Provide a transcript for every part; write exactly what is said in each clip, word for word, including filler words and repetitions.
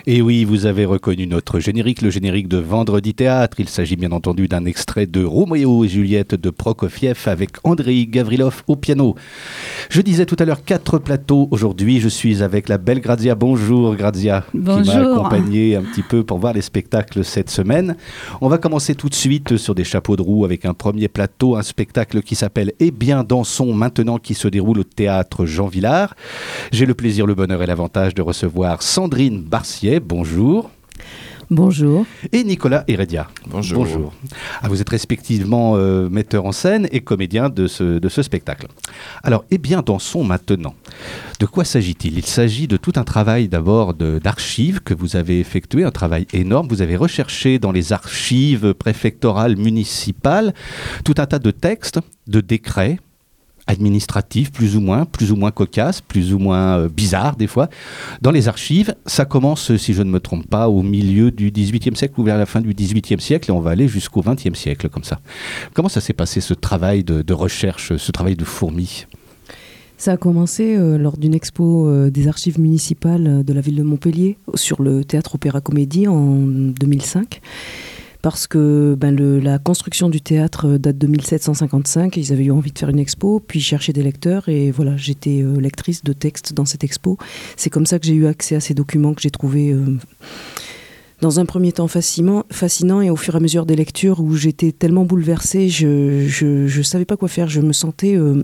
Et oui, vous avez reconnu notre générique, le générique de Vendredi Théâtre. Il s'agit bien entendu d'un extrait de Roméo et Juliette de Prokofiev avec Andrei Gavrilov au piano. Je disais tout à l'heure quatre plateaux. Aujourd'hui, je suis avec la belle Grazia. Bonjour Grazia, Bonjour. Qui m'a accompagné un petit peu pour voir les spectacles cette semaine. On va commencer tout de suite sur des chapeaux de roue avec un premier plateau, un spectacle qui s'appelle Eh bien dansons maintenant, qui se déroule au théâtre Jean Vilar. J'ai le plaisir, le bonheur et l'avantage de recevoir Sandrine Barcier. Bonjour. Bonjour. Et Nicolas Heredia. Bonjour. Bonjour. Ah, vous êtes respectivement euh, metteur en scène et comédien de ce, de ce spectacle. Alors, eh bien, dansons maintenant. De quoi s'agit-il ? Il s'agit de tout un travail d'abord de, d'archives que vous avez effectué, un travail énorme. Vous avez recherché dans les archives préfectorales municipales tout un tas de textes, de décrets, administratifs, plus ou moins, plus ou moins cocasses, plus ou moins euh, bizarres des fois. Dans les archives, ça commence, si je ne me trompe pas, au milieu du dix-huitième siècle ou vers la fin du dix-huitième siècle, et on va aller jusqu'au vingtième siècle, comme ça. Comment ça s'est passé, ce travail de, de recherche, ce travail de fourmi ? Ça a commencé euh, lors d'une expo euh, des archives municipales de la ville de Montpellier, sur le théâtre Opéra Comédie en deux mille cinq. Parce que ben, le, la construction du théâtre date de mille sept cent cinquante-cinq, ils avaient eu envie de faire une expo, puis chercher des lecteurs, et voilà, j'étais euh, lectrice de textes dans cette expo. C'est comme ça que j'ai eu accès à ces documents que j'ai trouvés euh, dans un premier temps fascinant, fascinant, et au fur et à mesure des lectures où j'étais tellement bouleversée, je ne savais pas quoi faire, je me sentais... Euh,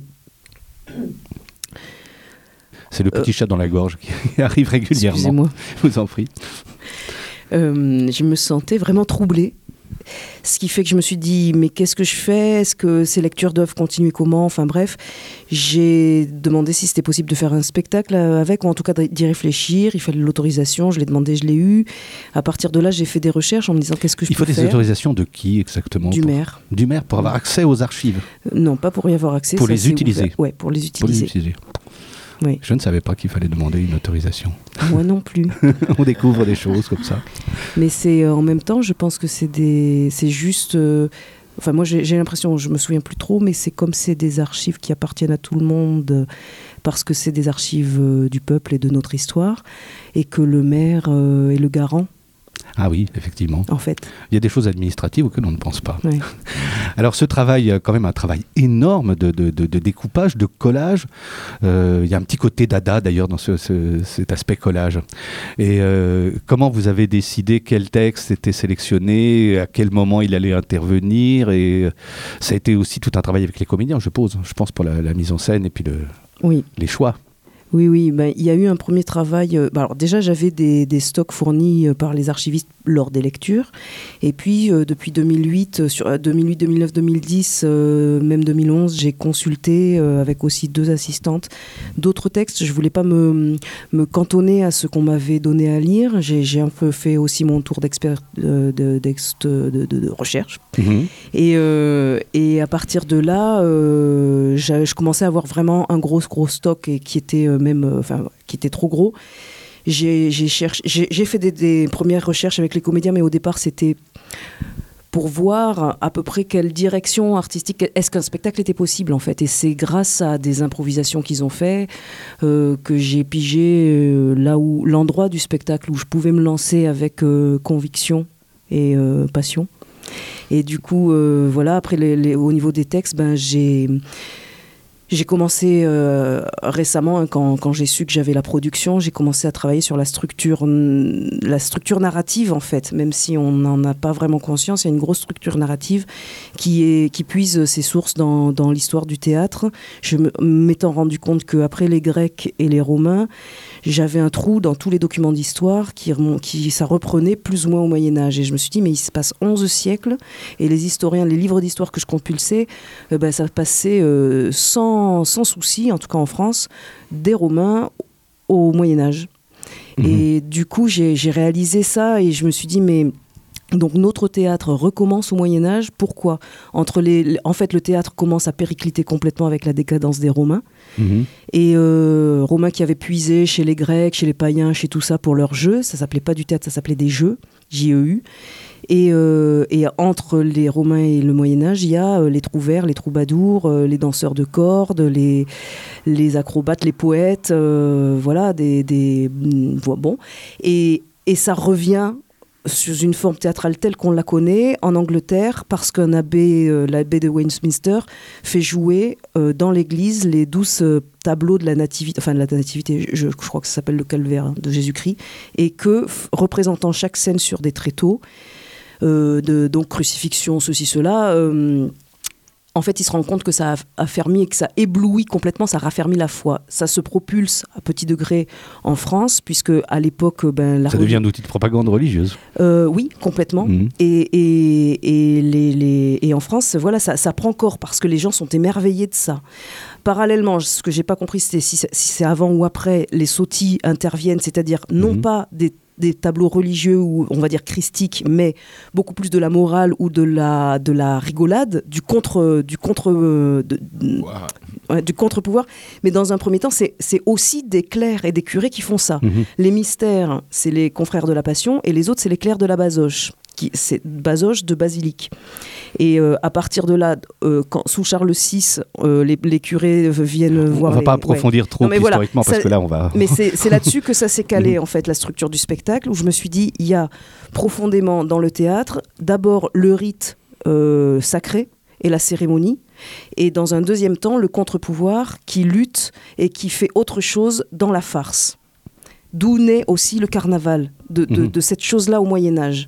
C'est le petit euh, chat dans la gorge qui arrive régulièrement. Excusez-moi. Je vous en prie. Euh, je me sentais vraiment troublée. Ce qui fait que je me suis dit, mais qu'est-ce que je fais ? Est-ce que ces lectures doivent continuer comment ? Enfin bref, j'ai demandé si c'était possible de faire un spectacle avec, ou en tout cas d'y réfléchir. Il fallait l'autorisation, je l'ai demandé, je l'ai eu. À partir de là, j'ai fait des recherches en me disant qu'est-ce que je Il peux faire. Il faut des autorisations de qui exactement ? Du pour... maire. Du maire, pour avoir accès aux archives ? euh, Non, pas pour y avoir accès. Pour ça, les utiliser ? Oui, pour les utiliser. Pour les utiliser. Oui. Je ne savais pas qu'il fallait demander une autorisation. Moi non plus. On découvre des choses comme ça. Mais c'est euh, en même temps, je pense que c'est des, c'est juste. Euh, enfin, moi, j'ai, j'ai l'impression, je me souviens plus trop, mais c'est comme c'est des archives qui appartiennent à tout le monde, euh, parce que c'est des archives euh, du peuple et de notre histoire, et que le maire euh, est le garant. Ah oui, effectivement. En fait. Il y a des choses administratives auxquelles on ne pense pas. Oui. Alors ce travail, quand même un travail énorme de, de, de, de découpage, de collage. Euh, il y a un petit côté dada d'ailleurs dans ce, ce, cet aspect collage. Et euh, comment vous avez décidé quel texte était sélectionné, à quel moment il allait intervenir ? Et ça a été aussi tout un travail avec les comédiens, je suppose. Je pense pour la, la mise en scène et puis le, oui. les choix. Oui, oui, ben, il y a eu un premier travail. Euh, ben, alors déjà, j'avais des, des stocks fournis euh, par les archivistes lors des lectures. Et puis, euh, depuis deux mille huit, euh, sur, euh, deux mille huit, deux mille neuf, deux mille dix, euh, même deux mille onze, j'ai consulté euh, avec aussi deux assistantes d'autres textes. Je ne voulais pas me, me cantonner à ce qu'on m'avait donné à lire. J'ai, j'ai un peu fait aussi mon tour d'expert, euh, de, de, de, de, de recherche. Mmh. Et, euh, et à partir de là, euh, je commençais à avoir vraiment un gros, gros stock et qui était... Euh, même, euh, enfin, qui était trop gros. J'ai, j'ai, cherché, j'ai, j'ai fait des, des premières recherches avec les comédiens, mais au départ, c'était pour voir à peu près quelle direction artistique, est-ce qu'un spectacle était possible, en fait. Et c'est grâce à des improvisations qu'ils ont fait euh, que j'ai pigé euh, là où, l'endroit du spectacle où je pouvais me lancer avec euh, conviction et euh, passion. Et du coup, euh, voilà, après, les, les, au niveau des textes, ben, j'ai... J'ai commencé euh, récemment, hein, quand, quand j'ai su que j'avais la production, j'ai commencé à travailler sur la structure, la structure narrative, en fait. Même si on n'en a pas vraiment conscience, il y a une grosse structure narrative qui, est, qui puise ses sources dans, dans l'histoire du théâtre. Je m'étant rendu compte qu'après les Grecs et les Romains, j'avais un trou dans tous les documents d'histoire qui, qui ça reprenait plus ou moins au Moyen-Âge. Et je me suis dit, mais il se passe onze siècles, et les historiens, les livres d'histoire que je compulsais, euh, ben, ça passait euh, sans, sans souci, en tout cas en France, des Romains au Moyen-Âge. Mmh. Et du coup, j'ai, j'ai réalisé ça, et je me suis dit, mais... Donc notre théâtre recommence au Moyen-Âge. Pourquoi ? Entre les, en fait, le théâtre commence à péricliter complètement avec la décadence des Romains. Mmh. Et euh, Romains qui avaient puisé chez les Grecs, chez les païens, chez tout ça pour leurs jeux. Ça s'appelait pas du théâtre, ça s'appelait des jeux, J E U. Et, euh, et entre les Romains et le Moyen-Âge, il y a euh, les trouvères, les troubadours, euh, les danseurs de cordes, les, les acrobates, les poètes, euh, voilà, des, des bon. Et et ça revient sous une forme théâtrale telle qu'on la connaît en Angleterre, parce qu'un abbé, euh, l'abbé de Westminster, fait jouer euh, dans l'église les douze euh, tableaux de la nativité, enfin de la nativité, je, je crois que ça s'appelle le calvaire hein, de Jésus-Christ, et que, f- représentant chaque scène sur des tréteaux, euh, de, donc crucifixion, ceci, cela, euh, en fait, il se rend compte que ça a affermi et que ça éblouit complètement, ça raffermit la foi. Ça se propulse à petit degré en France, puisque à l'époque, ben, la Ça devient un outil de propagande religieuse. Euh, oui, complètement. Mmh. Et, et, et, les, les, et en France, voilà, ça, ça prend corps parce que les gens sont émerveillés de ça. Parallèlement, ce que j'ai pas compris, c'était si, si c'est avant ou après, les sottis interviennent, c'est-à-dire non mmh. pas des des tableaux religieux ou on va dire christiques, mais beaucoup plus de la morale ou de la de la rigolade, du contre du contre de, wow. ouais, du contre-pouvoir. Mais dans un premier temps, c'est c'est aussi des clercs et des curés qui font ça. Mm-hmm. Les mystères, c'est les confrères de la Passion, et les autres, c'est les clercs de la Basoche. Qui, c'est Basoche de Basilique. Et euh, à partir de là, euh, quand, sous Charles six, euh, les, les curés viennent on voir... On ne va les, pas approfondir ouais. trop non, historiquement, voilà, parce ça, que là, on va... Mais c'est, c'est là-dessus que ça s'est calé, en fait, la structure du spectacle, où je me suis dit, il y a profondément dans le théâtre, d'abord le rite euh, sacré et la cérémonie, et dans un deuxième temps, le contre-pouvoir qui lutte et qui fait autre chose dans la farce. D'où naît aussi le carnaval, de, de, mmh. de cette chose-là au Moyen-Âge.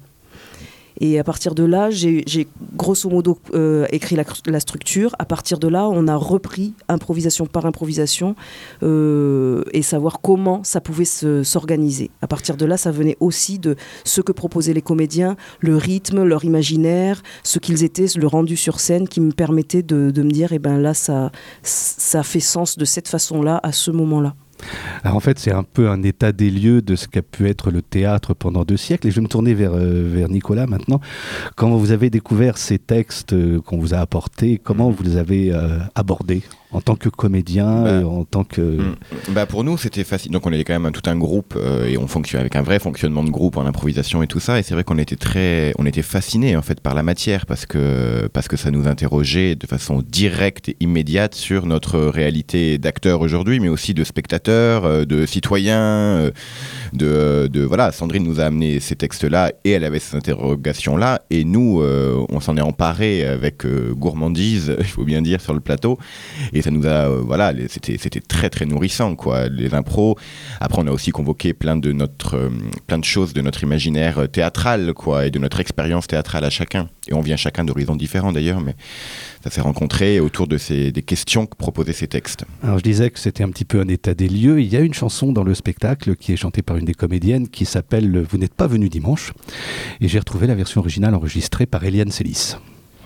Et à partir de là, j'ai, j'ai grosso modo euh, écrit la, la structure. À partir de là, on a repris improvisation par improvisation euh, et savoir comment ça pouvait se, s'organiser. À partir de là, ça venait aussi de ce que proposaient les comédiens, le rythme, leur imaginaire, ce qu'ils étaient, le rendu sur scène qui me permettait de, de me dire, eh ben là, ça, ça fait sens de cette façon-là, à ce moment-là. Alors en fait, c'est un peu un état des lieux de ce qu'a pu être le théâtre pendant deux siècles. Et je vais me tourner vers, euh, vers Nicolas maintenant. Quand vous avez découvert ces textes euh, qu'on vous a apportés, comment vous les avez euh, abordés en tant que comédien, bah, et en tant que... Bah pour nous, c'était facile. Donc on était quand même un, tout un groupe euh, et on fonctionne avec un vrai fonctionnement de groupe en improvisation et tout ça. Et c'est vrai qu'on était très, on était fascinés en fait par la matière parce que parce que ça nous interrogeait de façon directe et immédiate sur notre réalité d'acteurs aujourd'hui, mais aussi de spectateurs, de citoyens, de, de voilà. Sandrine nous a amené ces textes-là et elle avait ces interrogations-là et nous, euh, on s'en est emparé avec euh, gourmandise, il faut bien dire, sur le plateau. Et ça nous a, euh, voilà, les, c'était, c'était très très nourrissant, quoi, les impros. Après, on a aussi convoqué plein de notre, euh, plein de choses de notre imaginaire théâtral, quoi, et de notre expérience théâtrale à chacun. Et on vient chacun d'horizons différents d'ailleurs, mais ça s'est rencontré autour de ces, des questions que proposaient ces textes. Alors je disais que c'était un petit peu un état des lieux. Il y a une chanson dans le spectacle qui est chantée par une des comédiennes qui s'appelle « Vous n'êtes pas venu dimanche ». Et j'ai retrouvé la version originale enregistrée par Eliane Célis.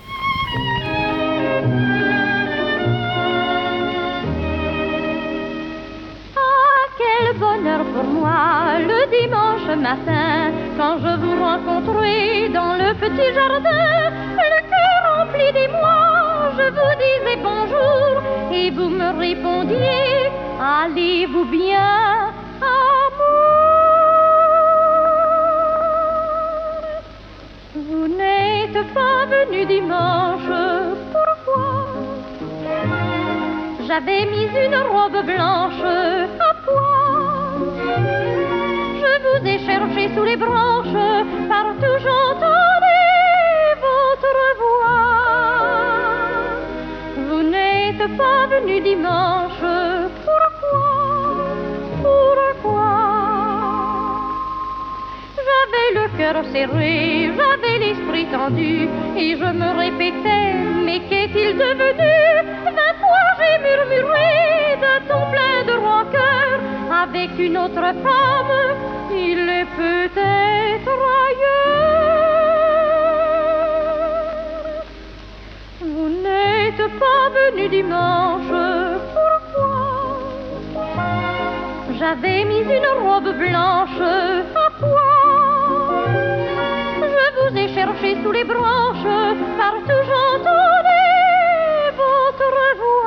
Bonheur pour moi le dimanche matin quand je vous rencontrais dans le petit jardin, le cœur rempli d'émoi, je vous disais bonjour et vous me répondiez allez-vous bien amour. Vous n'êtes pas venu dimanche, pourquoi? J'avais mis une robe blanche à pois. Je vous ai cherché sous les branches, partout j'entendais votre voix. Vous n'êtes pas venu dimanche, pourquoi? Pourquoi? J'avais le cœur serré, j'avais l'esprit tendu, et je me répétais, mais qu'est-il devenu? Vingt fois j'ai murmuré d'un ton plein de rancœur, avec une autre femme, il est peut-être ailleurs. Vous n'êtes pas venu dimanche, pourquoi? J'avais mis une robe blanche à pois. Je vous ai cherché sous les branches, partout j'entendais votre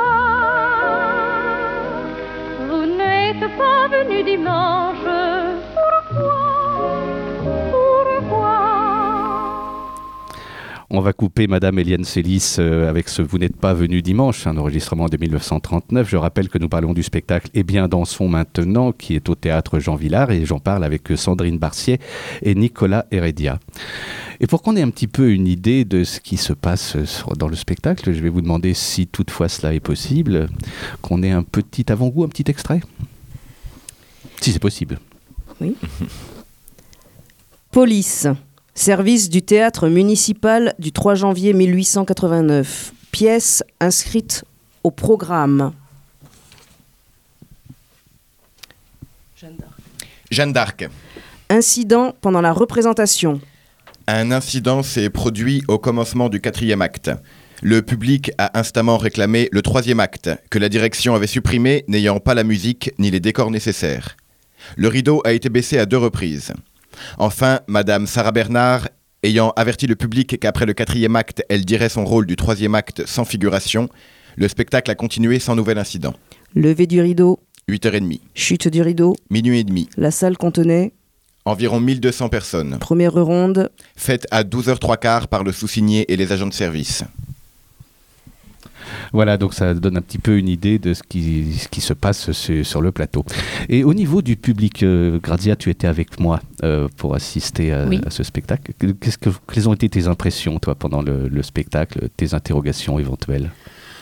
voix. Vous n'êtes pas venu dimanche, pourquoi? Pourquoi? On on va couper Madame Éliane Célis euh, avec ce Vous n'êtes pas venu dimanche, un enregistrement de mille neuf cent trente-neuf. Je rappelle que nous parlons du spectacle Eh bien dansons maintenant, qui est au théâtre Jean Vilar, et j'en parle avec Sandrine Barcier et Nicolas Heredia. Et pour qu'on ait un petit peu une idée de ce qui se passe sur, dans le spectacle, je vais vous demander, si toutefois cela est possible, qu'on ait un petit avant-goût, un petit extrait, si c'est possible. Oui. Police. Service du théâtre municipal du trois janvier mille huit cent quatre-vingt-neuf. Pièce inscrite au programme. Jeanne d'Arc. Jeanne d'Arc. Incident pendant la représentation. Un incident s'est produit au commencement du quatrième acte. Le public a instamment réclamé le troisième acte, que la direction avait supprimé, n'ayant pas la musique ni les décors nécessaires. Le rideau a été baissé à deux reprises. Enfin, Madame Sarah Bernard, ayant averti le public qu'après le quatrième acte, elle dirait son rôle du troisième acte sans figuration, le spectacle a continué sans nouvel incident. Levé du rideau. huit heures trente. Chute du rideau. Minuit et demi. La salle contenait environ mille deux cents personnes. Première ronde. Faite à douze heures trois quarts par le sous-signé et les agents de service. Voilà, donc ça donne un petit peu une idée de ce qui, ce qui se passe sur, sur le plateau. Et au niveau du public, euh, Grazia, tu étais avec moi euh, pour assister à, oui. à ce spectacle. Qu'est-ce que, quelles ont été tes impressions, toi, pendant le, le spectacle, tes interrogations éventuelles ?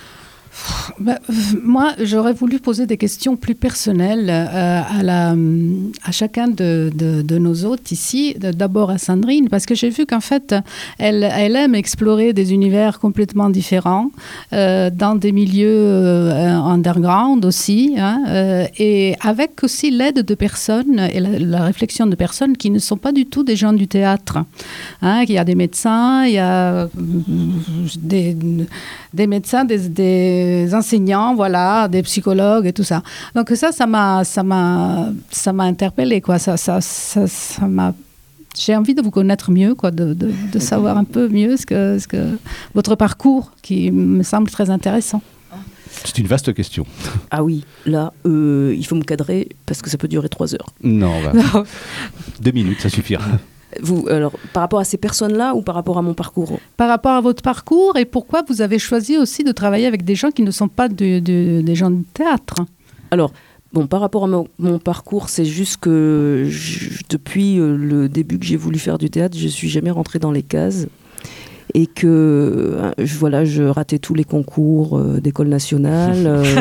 Bah, moi, j'aurais voulu poser des questions plus personnelles euh, à, la, à chacun de, de, de nos hôtes ici. D'abord à Sandrine, parce que j'ai vu qu'en fait, elle, elle aime explorer des univers complètement différents, euh, dans des milieux euh, underground aussi, hein, euh, et avec aussi l'aide de personnes et la, la réflexion de personnes qui ne sont pas du tout des gens du théâtre. Hein, il y a des médecins, il y a des, des médecins, des, des enseignants, voilà, des psychologues et tout ça. Donc ça, ça m'a, ça m'a, ça m'a interpellée, quoi. Ça, ça, ça, ça m'a. J'ai envie de vous connaître mieux, quoi, de, de, de savoir un peu mieux ce que, ce que votre parcours, qui me semble très intéressant. C'est une vaste question. Ah oui, là, euh, il faut me cadrer parce que ça peut durer trois heures. Non, on va. Non. Deux minutes, ça suffira. Vous, alors, par rapport à ces personnes-là ou par rapport à mon parcours ? Par rapport à votre parcours, et pourquoi vous avez choisi aussi de travailler avec des gens qui ne sont pas de, de, des gens de théâtre ? Alors, bon, par rapport à mon, mon parcours, c'est juste que je, depuis euh, le début que j'ai voulu faire du théâtre, je ne suis jamais rentrée dans les cases. Et que euh, je, voilà, je ratais tous les concours euh, d'école nationale. Euh,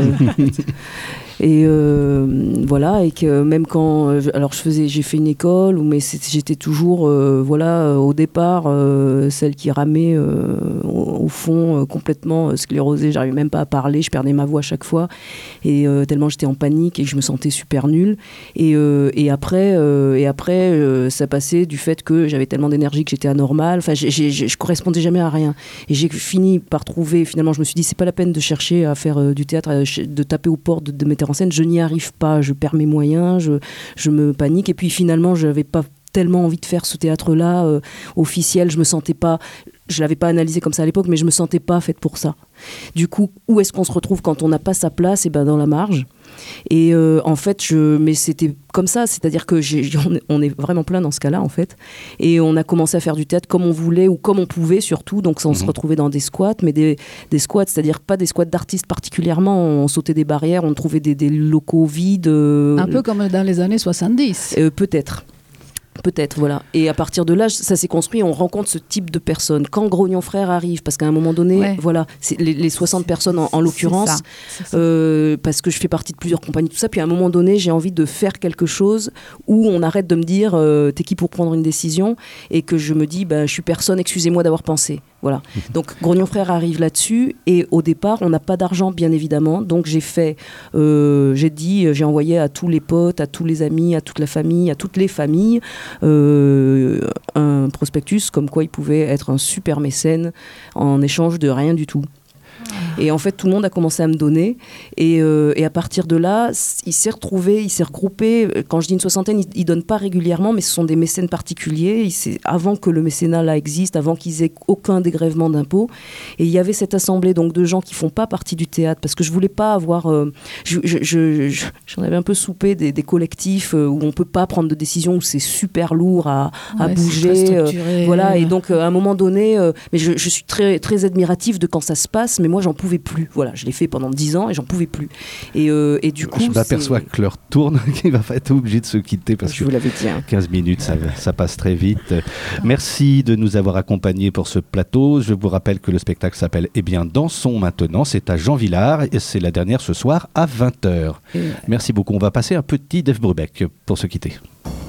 et euh, voilà, et que même quand euh, alors je faisais j'ai fait une école, mais j'étais toujours euh, voilà au départ euh, celle qui ramait euh, au, au fond euh, complètement sclérosée, j'arrivais même pas à parler, je perdais ma voix à chaque fois, et euh, tellement j'étais en panique et que je me sentais super nulle. Et, euh, et après euh, et après euh, ça passait du fait que j'avais tellement d'énergie que j'étais anormale, enfin j'ai, j'ai, je correspondais jamais à rien, et j'ai fini par trouver, finalement je me suis dit c'est pas la peine de chercher à faire euh, du théâtre, à, de taper aux portes de, de metteurs en scène, je n'y arrive pas, je perds mes moyens, je, je me panique, et puis finalement je n'avais pas tellement envie de faire ce théâtre-là euh, officiel, je me sentais pas, je l'avais pas analysé comme ça à l'époque, mais je me sentais pas faite pour ça. Du coup, où est-ce qu'on se retrouve quand on n'a pas sa place? Et ben dans la marge. Et euh, en fait, je, mais c'était comme ça, c'est-à-dire que j'ai, on est vraiment plein dans ce cas-là en fait. Et on a commencé à faire du théâtre comme on voulait ou comme on pouvait surtout. Donc on mmh. se retrouvait dans des squats, mais des, des squats, c'est-à-dire pas des squats d'artistes particulièrement. On sautait des barrières, on trouvait des, des locaux vides. Euh, Un peu comme dans les années soixante-dix. Euh, peut-être. Peut-être, voilà. Et à partir de là, ça s'est construit, on rencontre ce type de personnes. Quand Grognon Frères arrive, parce qu'à un moment donné, ouais. voilà, c'est les, les soixante personnes en, en l'occurrence, c'est ça, c'est ça. Euh, parce que je fais partie de plusieurs compagnies, tout ça, puis à un moment donné, j'ai envie de faire quelque chose où on arrête de me dire euh, t'es qui pour prendre une décision, et que je me dis bah, je suis personne, excusez-moi d'avoir pensé. Voilà. Donc Grognon Frères arrive là-dessus, et au départ, on n'a pas d'argent, bien évidemment, donc j'ai fait, euh, j'ai dit, j'ai envoyé à tous les potes, à tous les amis, à toute la famille, à toutes les familles, Euh, un prospectus comme quoi il pouvait être un super mécène en échange de rien du tout. Et en fait, tout le monde a commencé à me donner. Et, euh, et à partir de là, il s'est retrouvé, il s'est regroupé. Quand je dis une soixantaine, il ne donne pas régulièrement, mais ce sont des mécènes particuliers. Il, c'est, avant que le mécénat là existe, avant qu'ils aient aucun dégrèvement d'impôts. Et il y avait cette assemblée donc, de gens qui ne font pas partie du théâtre, parce que je ne voulais pas avoir... Euh, je, je, je, je, j'en avais un peu soupé des, des collectifs euh, où on ne peut pas prendre de décision, où c'est super lourd à, à ouais, bouger. Euh, voilà, ouais. et donc euh, à un moment donné, euh, mais je, je suis très, très admirative de quand ça se passe, mais moi j'en pouvais plus. Voilà, je l'ai fait pendant dix ans et j'en pouvais plus. Et, euh, et du coup... Je m'aperçois c'est... que l'heure tourne, qu'il va être obligé de se quitter parce je que vous l'avais dit, hein. quinze minutes, ça, ça passe très vite. Merci de nous avoir accompagnés pour ce plateau. Je vous rappelle que le spectacle s'appelle Eh bien, Dansons maintenant. C'est à Jean Villard et c'est la dernière ce soir à vingt heures. Et... Merci beaucoup. On va passer un petit Dave Brubeck pour se quitter.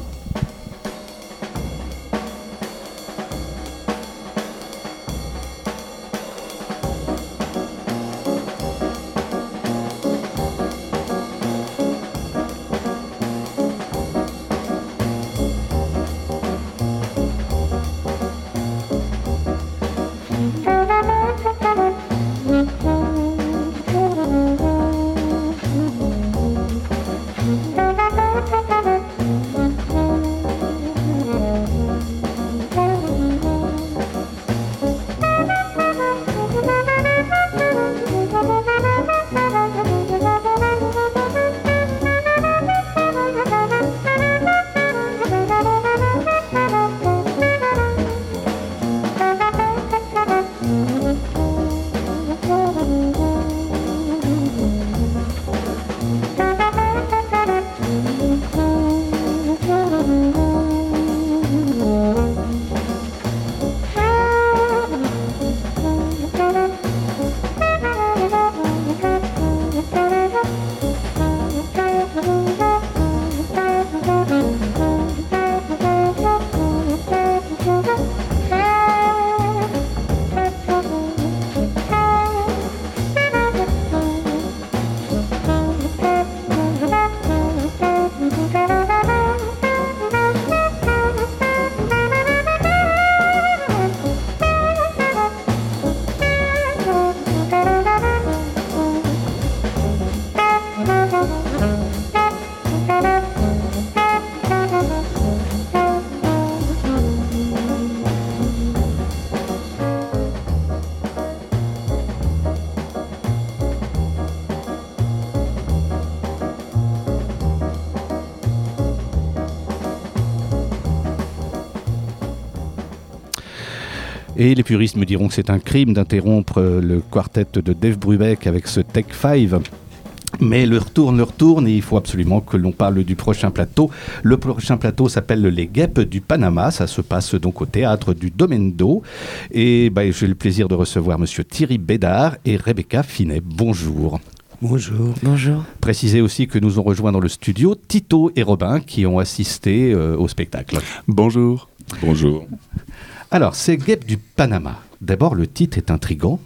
Et les puristes me diront que c'est un crime d'interrompre le quartet de Dave Brubeck avec ce Take Five. Mais l'heure tourne, l'heure tourne et il faut absolument que l'on parle du prochain plateau. Le prochain plateau s'appelle Les Guêpes du Panama. Ça se passe donc au théâtre du Domendo. Et bah, j'ai le plaisir de recevoir monsieur Thierry Bédard et Rebecca Finet. Bonjour. Bonjour. Bonjour. Précisez aussi que nous ont rejoint dans le studio Tito et Robin qui ont assisté euh, au spectacle. Bonjour. Bonjour. Alors, ces guêpes du Panama. D'abord, le titre est intriguant.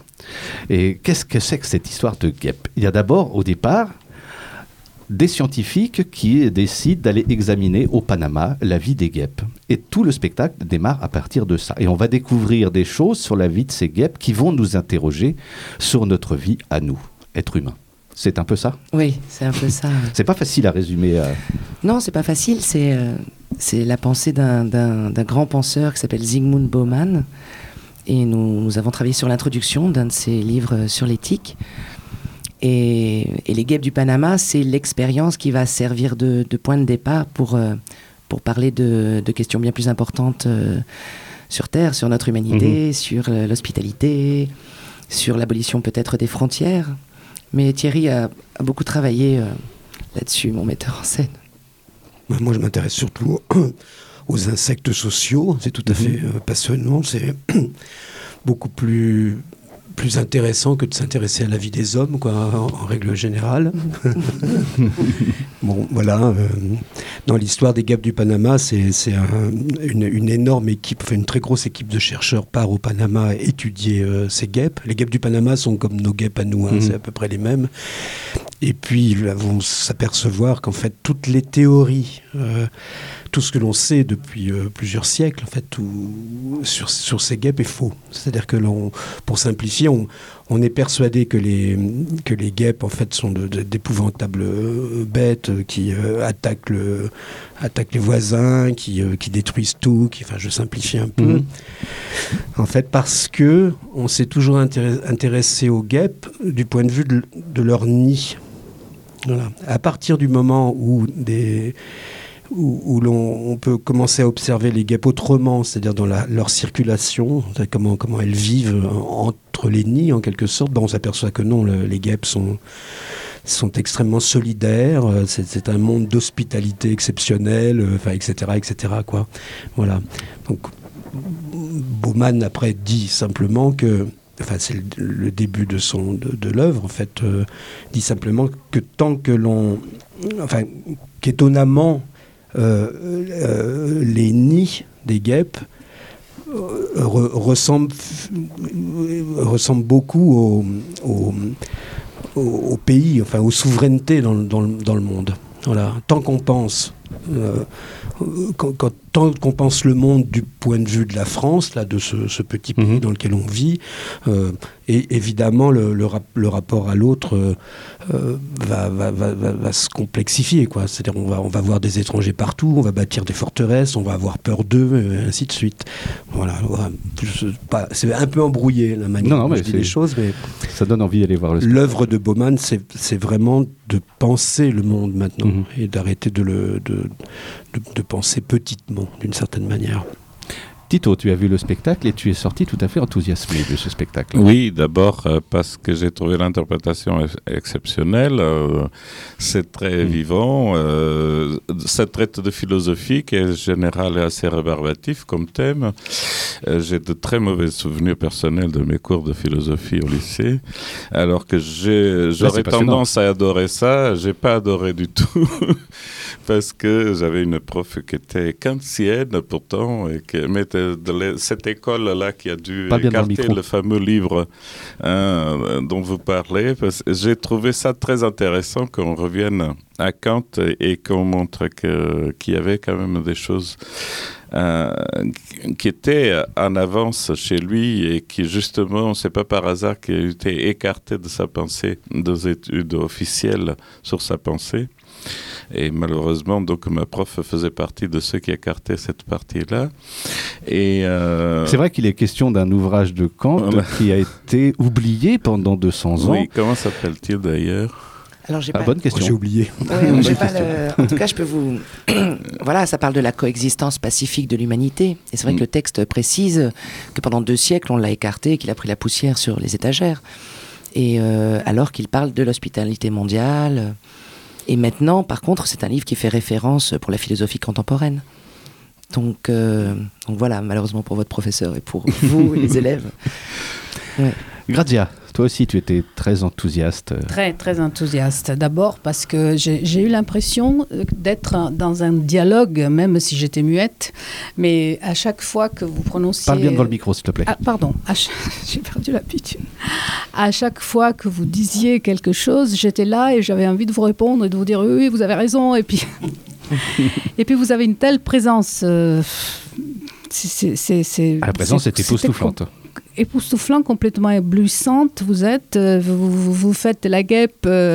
Et qu'est-ce que c'est que cette histoire de guêpes ? Il y a d'abord, au départ, des scientifiques qui décident d'aller examiner au Panama la vie des guêpes. Et tout le spectacle démarre à partir de ça. Et on va découvrir des choses sur la vie de ces guêpes qui vont nous interroger sur notre vie à nous, êtres humains. C'est un peu ça ? Oui, c'est un peu ça. C'est pas facile à résumer. Euh... Non, c'est pas facile. C'est, euh, c'est la pensée d'un, d'un, d'un grand penseur qui s'appelle Zygmunt Bauman. Et nous, nous avons travaillé sur l'introduction d'un de ses livres sur l'éthique. Et, et les guêpes du Panama, c'est l'expérience qui va servir de, de point de départ pour, euh, pour parler de, de questions bien plus importantes euh, sur Terre, sur notre humanité, mmh. sur euh, l'hospitalité, sur l'abolition peut-être des frontières. Mais Thierry a, a beaucoup travaillé euh, là-dessus, mon metteur en scène. Moi, je m'intéresse surtout aux insectes sociaux. C'est tout à fait euh, passionnant. C'est beaucoup plus, plus intéressant que de s'intéresser à la vie des hommes, quoi, en, en règle générale. Bon, voilà. Euh, dans l'histoire des guêpes du Panama, c'est, c'est un, une, une énorme équipe, enfin une très grosse équipe de chercheurs part au Panama étudier euh, ces guêpes. Les guêpes du Panama sont comme nos guêpes à nous, hein, mmh. c'est à peu près les mêmes. Et puis, ils vont s'apercevoir qu'en fait, toutes les théories, euh, tout ce que l'on sait depuis euh, plusieurs siècles, en fait, où, sur, sur ces guêpes est faux. C'est-à-dire que, l'on, pour simplifier, on, on est persuadé que les, que les guêpes, en fait, sont de, de, d'épouvantables euh, bêtes qui euh, attaquent, le, attaquent les voisins, qui, euh, qui détruisent tout, qui, enfin, je simplifie un peu. Mmh. En fait, parce que on s'est toujours intéressé, intéressé aux guêpes du point de vue de, de leur nid. Voilà. À partir du moment où, des, où, où l'on on peut commencer à observer les guêpes autrement, c'est-à-dire dans la, leur circulation, comment, comment elles vivent entre les nids en quelque sorte, ben on s'aperçoit que non, le, les guêpes sont, sont extrêmement solidaires, c'est, c'est un monde d'hospitalité exceptionnelle, enfin, et cetera, et cetera, quoi. Voilà. Donc, Bauman après dit simplement que, enfin c'est le, le début de son de, de l'œuvre en fait, euh, dit simplement que tant que l'on, enfin qu'étonnamment euh, euh, les nids des guêpes euh, re, ressemblent ressemblent beaucoup au, au, au, au pays, enfin aux souverainetés dans, dans, dans le monde. Voilà, tant qu'on pense euh, quand, quand, tant qu'on pense le monde du point de vue de la France, là, de ce, ce petit pays mmh. dans lequel on vit, euh, et évidemment le, le, rap, le rapport à l'autre euh, euh, va, va, va, va, va se complexifier, quoi. C'est-à-dire on va, on va voir des étrangers partout, on va bâtir des forteresses, on va avoir peur d'eux, et ainsi de suite. Voilà, voilà. C'est, pas, c'est un peu embrouillé la manière non, non, dont je dis les choses, mais ça donne envie d'aller voir le spectacle. L'œuvre de Bauman, c'est, c'est vraiment de penser le monde maintenant mmh. et d'arrêter de le de, de, de penser petitement, d'une certaine manière. Tito, tu as vu le spectacle et tu es sorti tout à fait enthousiassé de ce spectacle. Oui, d'abord euh, parce que j'ai trouvé l'interprétation ex- exceptionnelle. Euh, c'est très mmh. vivant. Euh, ça traite de philosophie qui est général et assez rébarbatif comme thème. Euh, j'ai de très mauvais souvenirs personnels de mes cours de philosophie au lycée. Alors que j'ai, j'aurais tendance à adorer ça. J'ai pas adoré du tout. Parce que j'avais une prof qui était kantienne pourtant et qui mettait de cette école-là qui a dû écarter le, le fameux livre hein, dont vous parlez. Parce que j'ai trouvé ça très intéressant qu'on revienne à Kant et qu'on montre que, qu'il y avait quand même des choses euh, qui étaient en avance chez lui et qui justement, c'est pas par hasard qu'il a été écarté de sa pensée, des études officielles sur sa pensée. Et malheureusement, donc, ma prof faisait partie de ceux qui écartaient cette partie-là. Et euh... C'est vrai qu'il est question d'un ouvrage de Kant voilà. qui a été oublié pendant deux cents ans. Oui, comment s'appelle-t-il d'ailleurs ? Alors, j'ai ah, pas... bonne question. Oh, j'ai oublié. Ouais, j'ai pas le... En tout cas, je peux vous... voilà, ça parle de la coexistence pacifique de l'humanité. Et c'est vrai mmh. que le texte précise que pendant deux siècles, on l'a écarté et qu'il a pris la poussière sur les étagères. Et euh, alors qu'il parle de l'hospitalité mondiale... Et maintenant, par contre, c'est un livre qui fait référence pour la philosophie contemporaine. Donc, euh, donc voilà, malheureusement pour votre professeur et pour vous et les élèves. Ouais. Grazia, toi aussi tu étais très enthousiaste. Très, très enthousiaste. D'abord parce que j'ai, j'ai eu l'impression d'être dans un dialogue, même si j'étais muette. Mais à chaque fois que vous prononciez... Parle bien devant le micro, s'il te plaît. Ah, pardon, ch... j'ai perdu l'habitude. À chaque fois que vous disiez quelque chose, j'étais là et j'avais envie de vous répondre et de vous dire oui, vous avez raison. Et puis, et puis vous avez une telle présence... Euh... C'est, c'est, c'est, ah, la présence est époustouflante. Com- époustouflant, complètement éblouissante. Vous êtes, euh, vous, vous, vous faites la guêpe. Euh,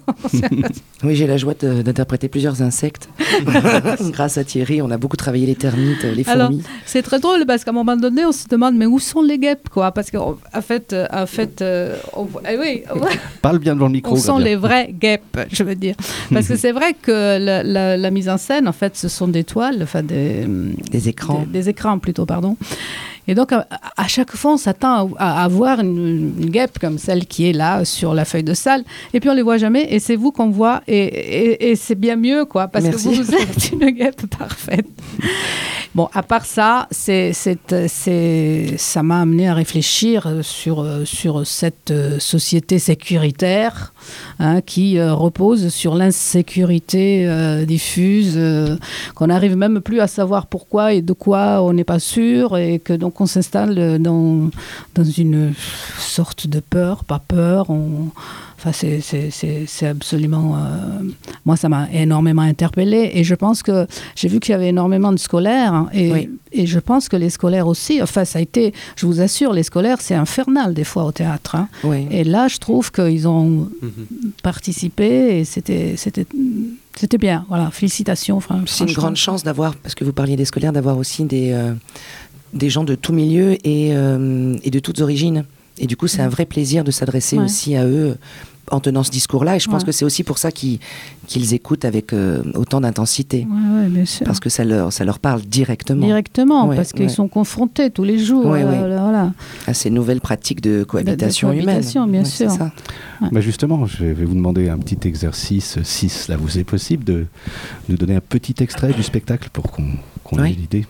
oui, j'ai la joie de, d'interpréter plusieurs insectes. Grâce à Thierry, on a beaucoup travaillé les termites, les fourmis. Alors, c'est très drôle parce qu'à un moment donné, on se demande mais où sont les guêpes, quoi ? Parce qu'en fait, en fait, euh, on, eh oui, ouais. Parle bien devant le micro. Où sont les vraies guêpes, je veux dire. Parce que c'est vrai que la, la, la mise en scène, en fait, ce sont des toiles, enfin des des écrans, des, des écrans plutôt, pardon. Et donc, à, à chaque fois, on s'attend à, à voir une, une guêpe comme celle qui est là sur la feuille de salle. Et puis, on ne les voit jamais. Et c'est vous qu'on voit. Et, et, et c'est bien mieux, quoi. Parce Merci. que vous êtes une guêpe parfaite. Bon, à part ça, c'est, c'est, c'est, ça m'a amené à réfléchir sur, sur cette société sécuritaire hein, qui euh, repose sur l'insécurité euh, diffuse, euh, qu'on n'arrive même plus à savoir pourquoi et de quoi on n'est pas sûr. Et que donc, on s'installe dans, dans une sorte de peur, pas peur, on, Enfin, c'est, c'est, c'est, c'est absolument... Euh, moi, ça m'a énormément interpellée. Et je pense que... J'ai vu qu'il y avait énormément de scolaires. Hein, et, oui. et je pense que les scolaires aussi... Enfin, ça a été... Je vous assure, les scolaires, c'est infernal des fois au théâtre. Hein. Oui. Et là, je trouve qu'ils ont mm-hmm. participé et c'était, c'était, c'était bien. Voilà, félicitations. Enfin, c'est une grande chance d'avoir, parce que vous parliez des scolaires, d'avoir aussi des, euh, des gens de tout milieu et, euh, et de toutes origines. Et du coup, c'est un vrai plaisir de s'adresser ouais. aussi à eux en tenant ce discours-là. Et je pense ouais. que c'est aussi pour ça qu'ils, qu'ils écoutent avec euh, autant d'intensité. Ouais, ouais, bien sûr. Parce que ça leur, ça leur parle directement. Directement, ouais, parce qu'ils ouais. sont confrontés tous les jours ouais, euh, ouais. voilà. à ces nouvelles pratiques de cohabitation, de, de cohabitation humaine. bien ouais, sûr. C'est ça. Ouais. Bah justement, je vais vous demander un petit exercice six. Là, vous est possible de nous donner un petit extrait du spectacle pour qu'on, qu'on oui. ait l'idée.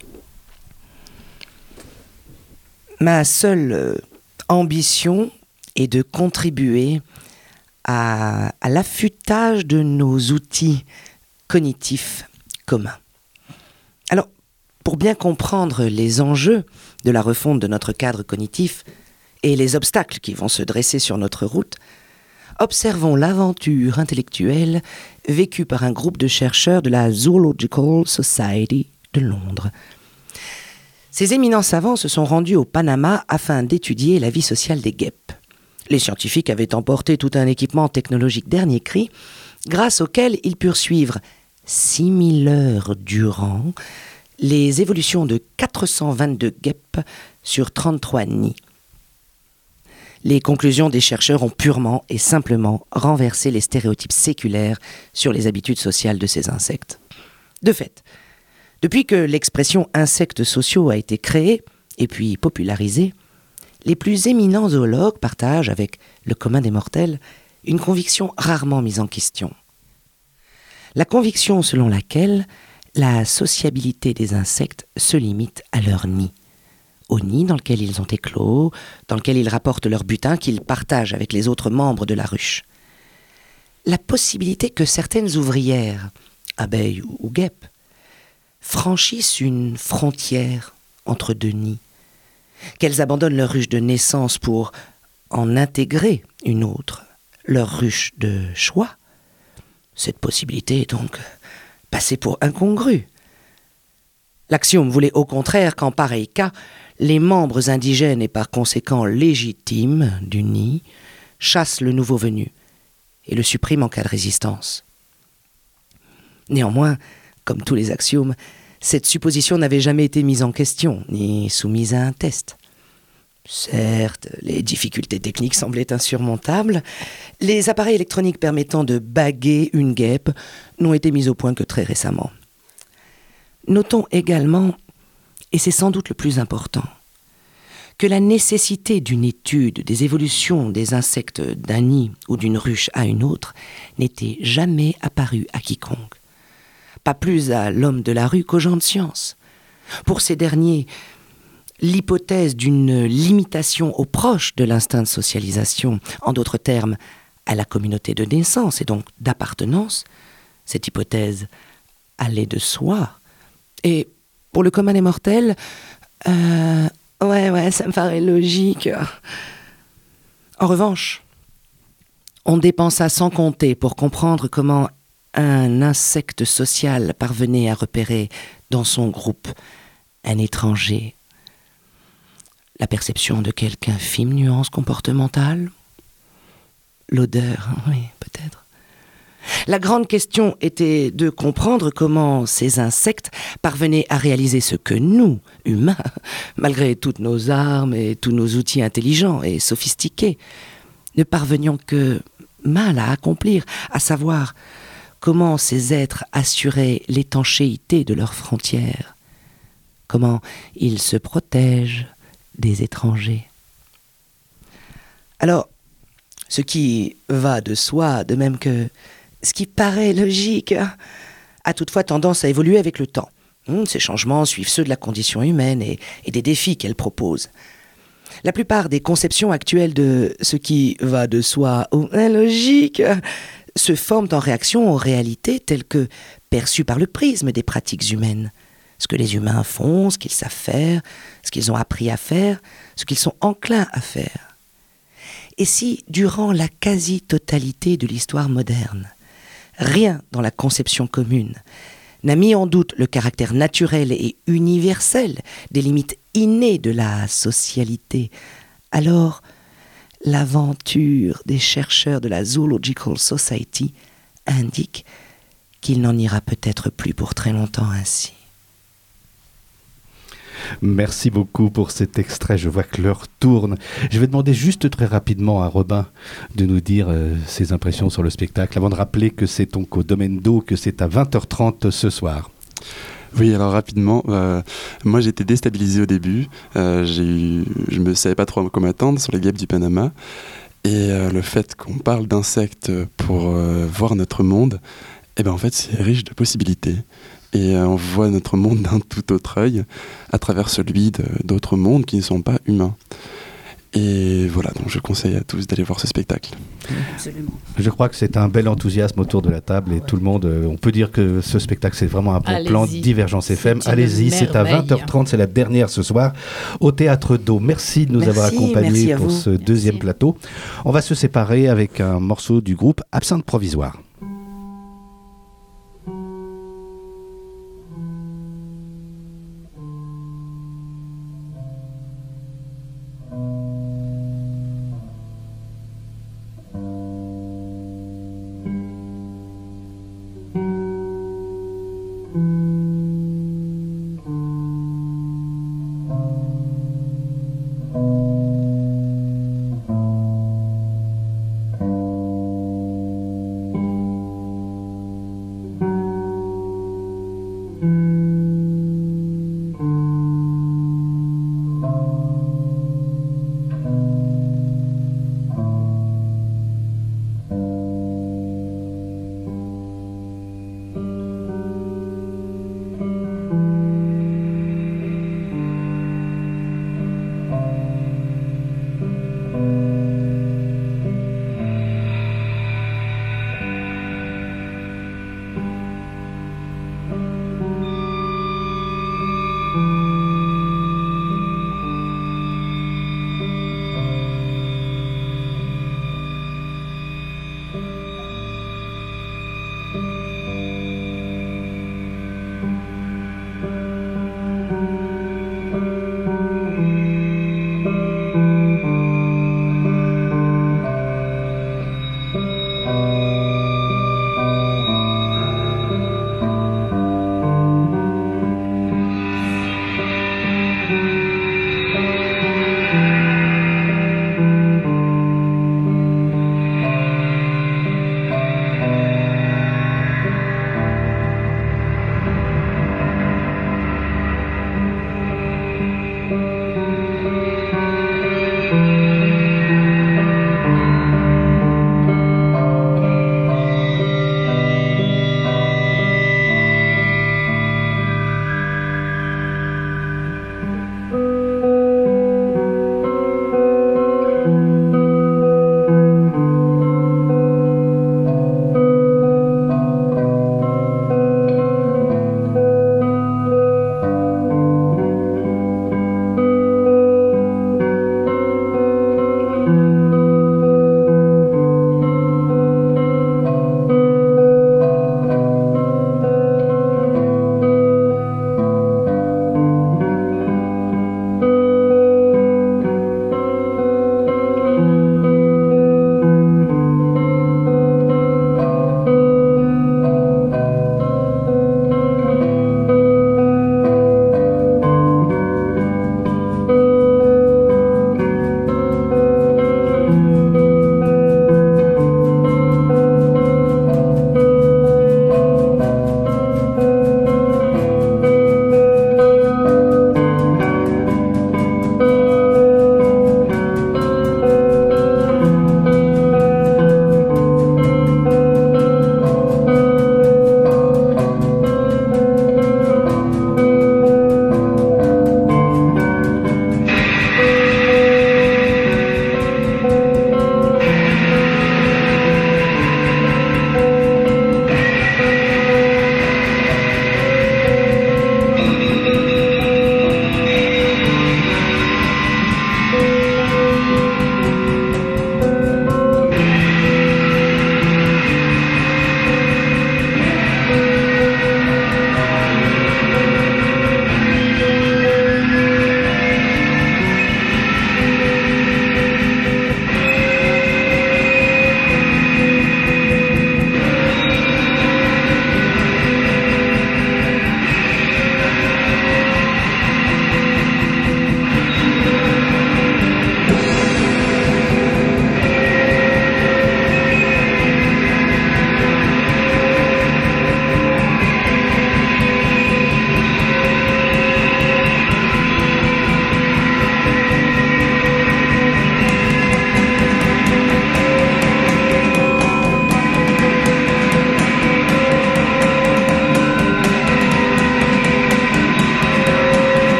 Ma seule... Euh, ambition est de contribuer à, à l'affûtage de nos outils cognitifs communs. Alors, pour bien comprendre les enjeux de la refonte de notre cadre cognitif et les obstacles qui vont se dresser sur notre route, observons l'aventure intellectuelle vécue par un groupe de chercheurs de la Zoological Society de Londres. Ces éminents savants se sont rendus au Panama afin d'étudier la vie sociale des guêpes. Les scientifiques avaient emporté tout un équipement technologique dernier cri, grâce auquel ils purent suivre six mille heures durant les évolutions de quatre cent vingt-deux guêpes sur trente-trois nids. Les conclusions des chercheurs ont purement et simplement renversé les stéréotypes séculaires sur les habitudes sociales de ces insectes. De fait, depuis que l'expression « insectes sociaux » a été créée et puis popularisée, les plus éminents zoologues partagent avec le commun des mortels une conviction rarement mise en question. La conviction selon laquelle la sociabilité des insectes se limite à leur nid, au nid dans lequel ils ont éclos, dans lequel ils rapportent leur butin qu'ils partagent avec les autres membres de la ruche. La possibilité que certaines ouvrières, abeilles ou guêpes, franchissent une frontière entre deux nids, qu'elles abandonnent leur ruche de naissance pour en intégrer une autre, leur ruche de choix. Cette possibilité est donc passée pour incongrue. L'axiome voulait au contraire qu'en pareil cas, les membres indigènes et par conséquent légitimes du nid chassent le nouveau venu et le suppriment en cas de résistance. Néanmoins, comme tous les axiomes, cette supposition n'avait jamais été mise en question, ni soumise à un test. Certes, les difficultés techniques semblaient insurmontables. Les appareils électroniques permettant de baguer une guêpe n'ont été mis au point que très récemment. Notons également, et c'est sans doute le plus important, que la nécessité d'une étude des évolutions des insectes d'un nid ou d'une ruche à une autre n'était jamais apparue à quiconque. Pas plus à l'homme de la rue qu'aux gens de science. Pour ces derniers, l'hypothèse d'une limitation aux proches de l'instinct de socialisation, en d'autres termes, à la communauté de naissance et donc d'appartenance, cette hypothèse allait de soi. Et pour le commun des mortels, euh, ouais, ouais, ça me paraît logique. En revanche, on dépensa sans compter pour comprendre comment un insecte social parvenait à repérer dans son groupe un étranger. La perception de quelque infime nuance comportementale? L'odeur, oui, peut-être. La grande question était de comprendre comment ces insectes parvenaient à réaliser ce que nous, humains, malgré toutes nos armes et tous nos outils intelligents et sophistiqués, ne parvenions que mal à accomplir, à savoir comment ces êtres assuraient l'étanchéité de leurs frontières, comment ils se protègent des étrangers. Alors, ce qui va de soi, de même que ce qui paraît logique, a toutefois tendance à évoluer avec le temps. Ces changements suivent ceux de la condition humaine et, et des défis qu'elle propose. La plupart des conceptions actuelles de ce qui va de soi ou logique se forment en réaction aux réalités telles que perçues par le prisme des pratiques humaines. Ce que les humains font, ce qu'ils savent faire, ce qu'ils ont appris à faire, ce qu'ils sont enclins à faire. Et si, durant la quasi-totalité de l'histoire moderne, rien dans la conception commune n'a mis en doute le caractère naturel et universel des limites innées de la socialité, alors l'aventure des chercheurs de la Zoological Society indique qu'il n'en ira peut-être plus pour très longtemps ainsi. Merci beaucoup pour cet extrait. Je vois que l'heure tourne. Je vais demander juste très rapidement à Robin de nous dire euh, ses impressions sur le spectacle, avant de rappeler que c'est donc au Domaine d'Eau, que c'est à vingt heures trente ce soir. Oui, alors rapidement, euh, moi j'étais déstabilisé au début. Euh, j'ai eu, je ne savais pas trop comment attendre sur les guêpes du Panama. Et euh, le fait qu'on parle d'insectes pour euh, voir notre monde, eh ben, en fait c'est riche de possibilités. Et euh, on voit notre monde d'un tout autre œil à travers celui de, d'autres mondes qui ne sont pas humains. Et voilà, donc je conseille à tous d'aller voir ce spectacle. Absolument. Je crois que c'est un bel enthousiasme autour de la table et tout le monde, euh, on peut dire que ce spectacle c'est vraiment un bon Allez-y. plan Divergence F M. C'est une Allez-y, c'est à merveille. vingt heures trente, c'est la dernière ce soir au Théâtre d'Eau. Merci de nous Merci, avoir accompagnés merci à pour vous. ce deuxième Merci. plateau. On va se séparer avec un morceau du groupe Absinthe Provisoire. Thank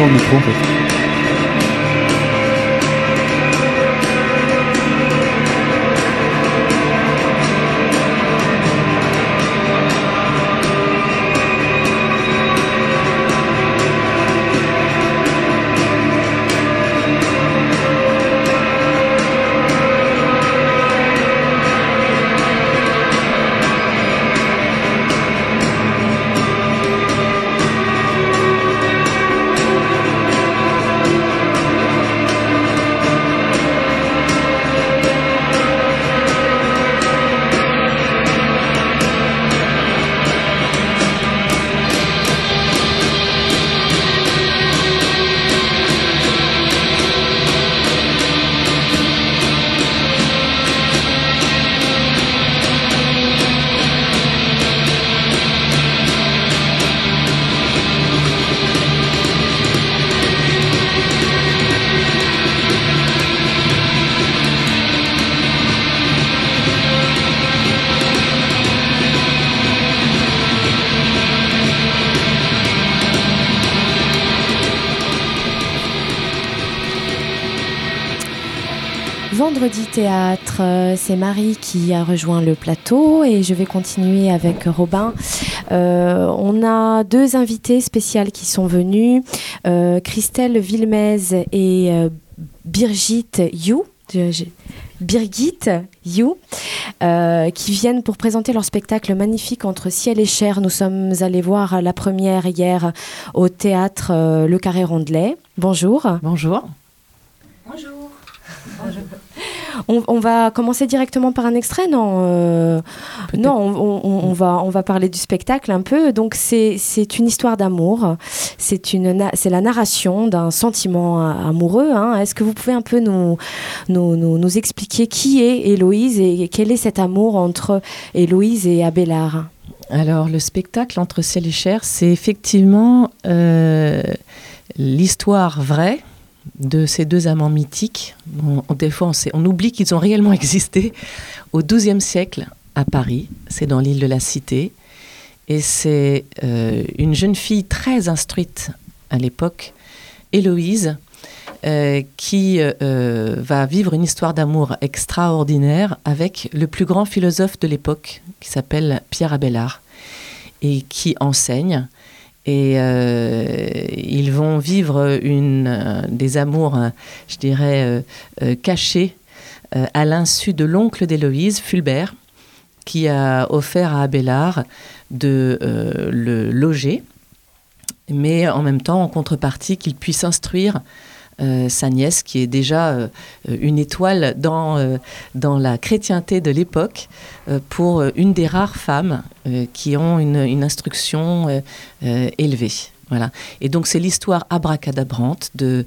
le micro en fait. Vendredi Théâtre, c'est Marie qui a rejoint le plateau et je vais continuer avec Robin. Euh, on a deux invités spéciales qui sont venus, euh, Christelle Villemez et euh, Birgit You. Birgit You, euh, qui viennent pour présenter leur spectacle magnifique Entre ciel et chair. Nous sommes allés voir la première hier au théâtre euh, Le Carré Rondelet. Bonjour. Bonjour. Bonjour. Bonjour. On, on va commencer directement par un extrait, non euh, Non, on, on, on, va, on va parler du spectacle un peu. Donc c'est, c'est une histoire d'amour, c'est, une, c'est la narration d'un sentiment amoureux. Hein. Est-ce que vous pouvez un peu nous, nous, nous, nous expliquer qui est Héloïse et quel est cet amour entre Héloïse et Abélard ? Alors le spectacle Entre ciel et chair, c'est effectivement euh, l'histoire vraie de ces deux amants mythiques. On, on, des fois, on, sait, on oublie qu'ils ont réellement existé au douzième siècle à Paris. C'est dans l'île de la Cité. Et c'est euh, une jeune fille très instruite à l'époque, Héloïse, euh, qui euh, va vivre une histoire d'amour extraordinaire avec le plus grand philosophe de l'époque, qui s'appelle Pierre Abélard, et qui enseigne. Et euh, ils vont vivre une, euh, des amours, euh, je dirais, euh, euh, cachés euh, à l'insu de l'oncle d'Héloïse, Fulbert, qui a offert à Abélard de euh, le loger, mais en même temps, en contrepartie, qu'il puisse instruire Euh, sa nièce, qui est déjà euh, une étoile dans, euh, dans la chrétienté de l'époque, euh, pour euh, une des rares femmes euh, qui ont une, une instruction euh, euh, élevée. Voilà. Et donc c'est l'histoire abracadabrante de,